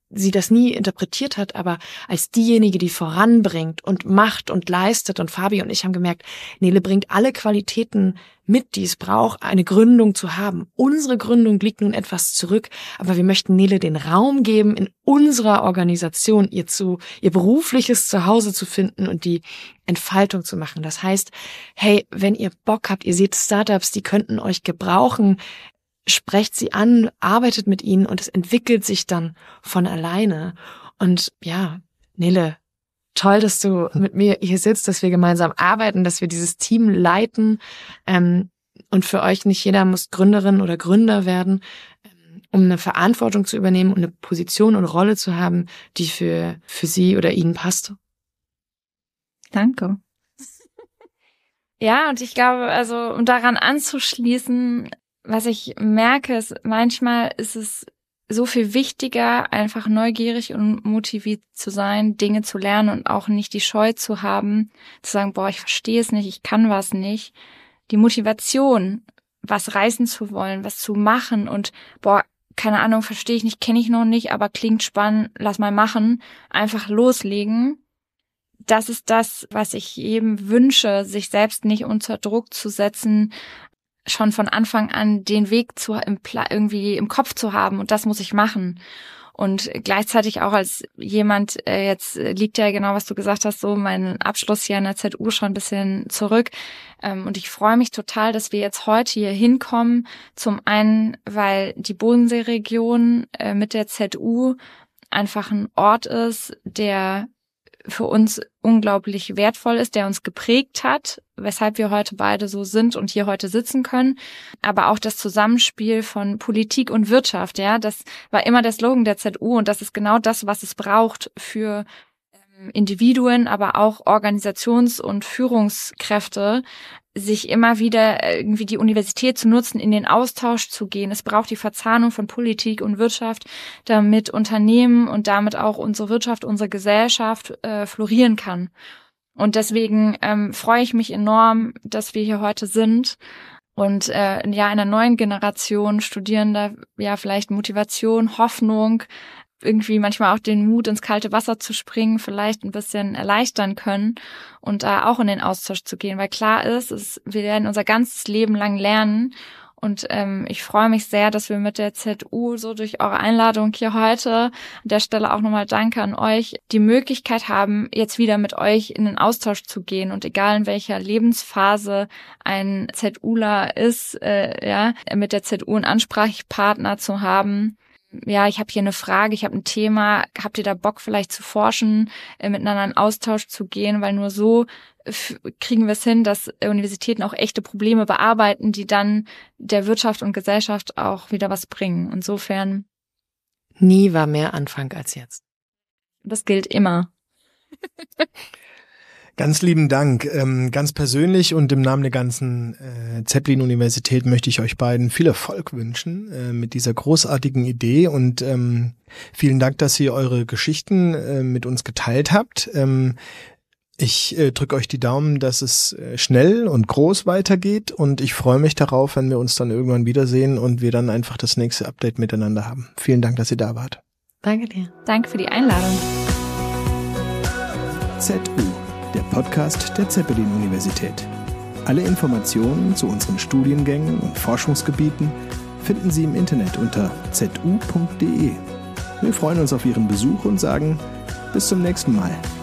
sie das nie interpretiert hat, aber als diejenige, die voranbringt und macht und leistet. Und Fabi und ich haben gemerkt, Nele bringt alle Qualitäten mit, die es braucht, eine Gründung zu haben. Unsere Gründung liegt nun etwas zurück, aber wir möchten Nele den Raum geben, in unserer Organisation ihr berufliches Zuhause zu finden und die Entfaltung zu machen. Das heißt, hey, wenn ihr Bock habt, ihr seht Startups, die könnten euch gebrauchen, sprecht sie an, arbeitet mit ihnen und es entwickelt sich dann von alleine. Und ja, Nele, toll, dass du mit mir hier sitzt, dass wir gemeinsam arbeiten, dass wir dieses Team leiten. Und für euch nicht jeder muss Gründerin oder Gründer werden, um eine Verantwortung zu übernehmen und eine Position und Rolle zu haben, die für sie oder ihn passt. Danke. Ja, und ich glaube, also um daran anzuschließen, was ich merke, ist, manchmal ist es so viel wichtiger, einfach neugierig und motiviert zu sein, Dinge zu lernen und auch nicht die Scheu zu haben, zu sagen, boah, ich verstehe es nicht, ich kann was nicht. Die Motivation, was reißen zu wollen, was zu machen und boah, keine Ahnung, verstehe ich nicht, kenne ich noch nicht, aber klingt spannend, lass mal machen, einfach loslegen. Das ist das, was ich jedem wünsche, sich selbst nicht unter Druck zu setzen, schon von Anfang an den Weg irgendwie im Kopf zu haben und das muss ich machen. Und gleichzeitig auch als jemand, jetzt liegt ja genau, was du gesagt hast, so mein Abschluss hier an der ZU schon ein bisschen zurück. Und ich freue mich total, dass wir jetzt heute hier hinkommen. Zum einen, weil die Bodenseeregion mit der ZU einfach ein Ort ist, der für uns unglaublich wertvoll ist, der uns geprägt hat, weshalb wir heute beide so sind und hier heute sitzen können. Aber auch das Zusammenspiel von Politik und Wirtschaft, ja, das war immer der Slogan der ZU und das ist genau das, was es braucht für Individuen, aber auch Organisations- und Führungskräfte, sich immer wieder irgendwie die Universität zu nutzen, in den Austausch zu gehen. Es braucht die Verzahnung von Politik und Wirtschaft, damit Unternehmen und damit auch unsere Wirtschaft, unsere Gesellschaft florieren kann. Und deswegen freue ich mich enorm, dass wir hier heute sind und einer neuen Generation Studierender, ja vielleicht Motivation, Hoffnung, irgendwie manchmal auch den Mut, ins kalte Wasser zu springen, vielleicht ein bisschen erleichtern können und da auch in den Austausch zu gehen. Weil klar ist, wir werden unser ganzes Leben lang lernen. Und ich freue mich sehr, dass wir mit der ZU so durch eure Einladung hier heute, an der Stelle auch nochmal Danke an euch, die Möglichkeit haben, jetzt wieder mit euch in den Austausch zu gehen. Und egal in welcher Lebensphase ein ZUler ist, mit der ZU einen Ansprechpartner zu haben. Ja, ich habe hier eine Frage, ich habe ein Thema, habt ihr da Bock vielleicht zu forschen, miteinander in Austausch zu gehen, weil nur so kriegen wir es hin, dass Universitäten auch echte Probleme bearbeiten, die dann der Wirtschaft und Gesellschaft auch wieder was bringen. Insofern. Nie war mehr Anfang als jetzt. Das gilt immer. Ganz lieben Dank. Ganz persönlich und im Namen der ganzen Zeppelin-Universität möchte ich euch beiden viel Erfolg wünschen mit dieser großartigen Idee und vielen Dank, dass ihr eure Geschichten mit uns geteilt habt. Ich drücke euch die Daumen, dass es schnell und groß weitergeht und ich freue mich darauf, wenn wir uns dann irgendwann wiedersehen und wir dann einfach das nächste Update miteinander haben. Vielen Dank, dass ihr da wart. Danke dir. Danke für die Einladung. ZU, der Podcast der Zeppelin-Universität. Alle Informationen zu unseren Studiengängen und Forschungsgebieten finden Sie im Internet unter zu.de. Wir freuen uns auf Ihren Besuch und sagen bis zum nächsten Mal.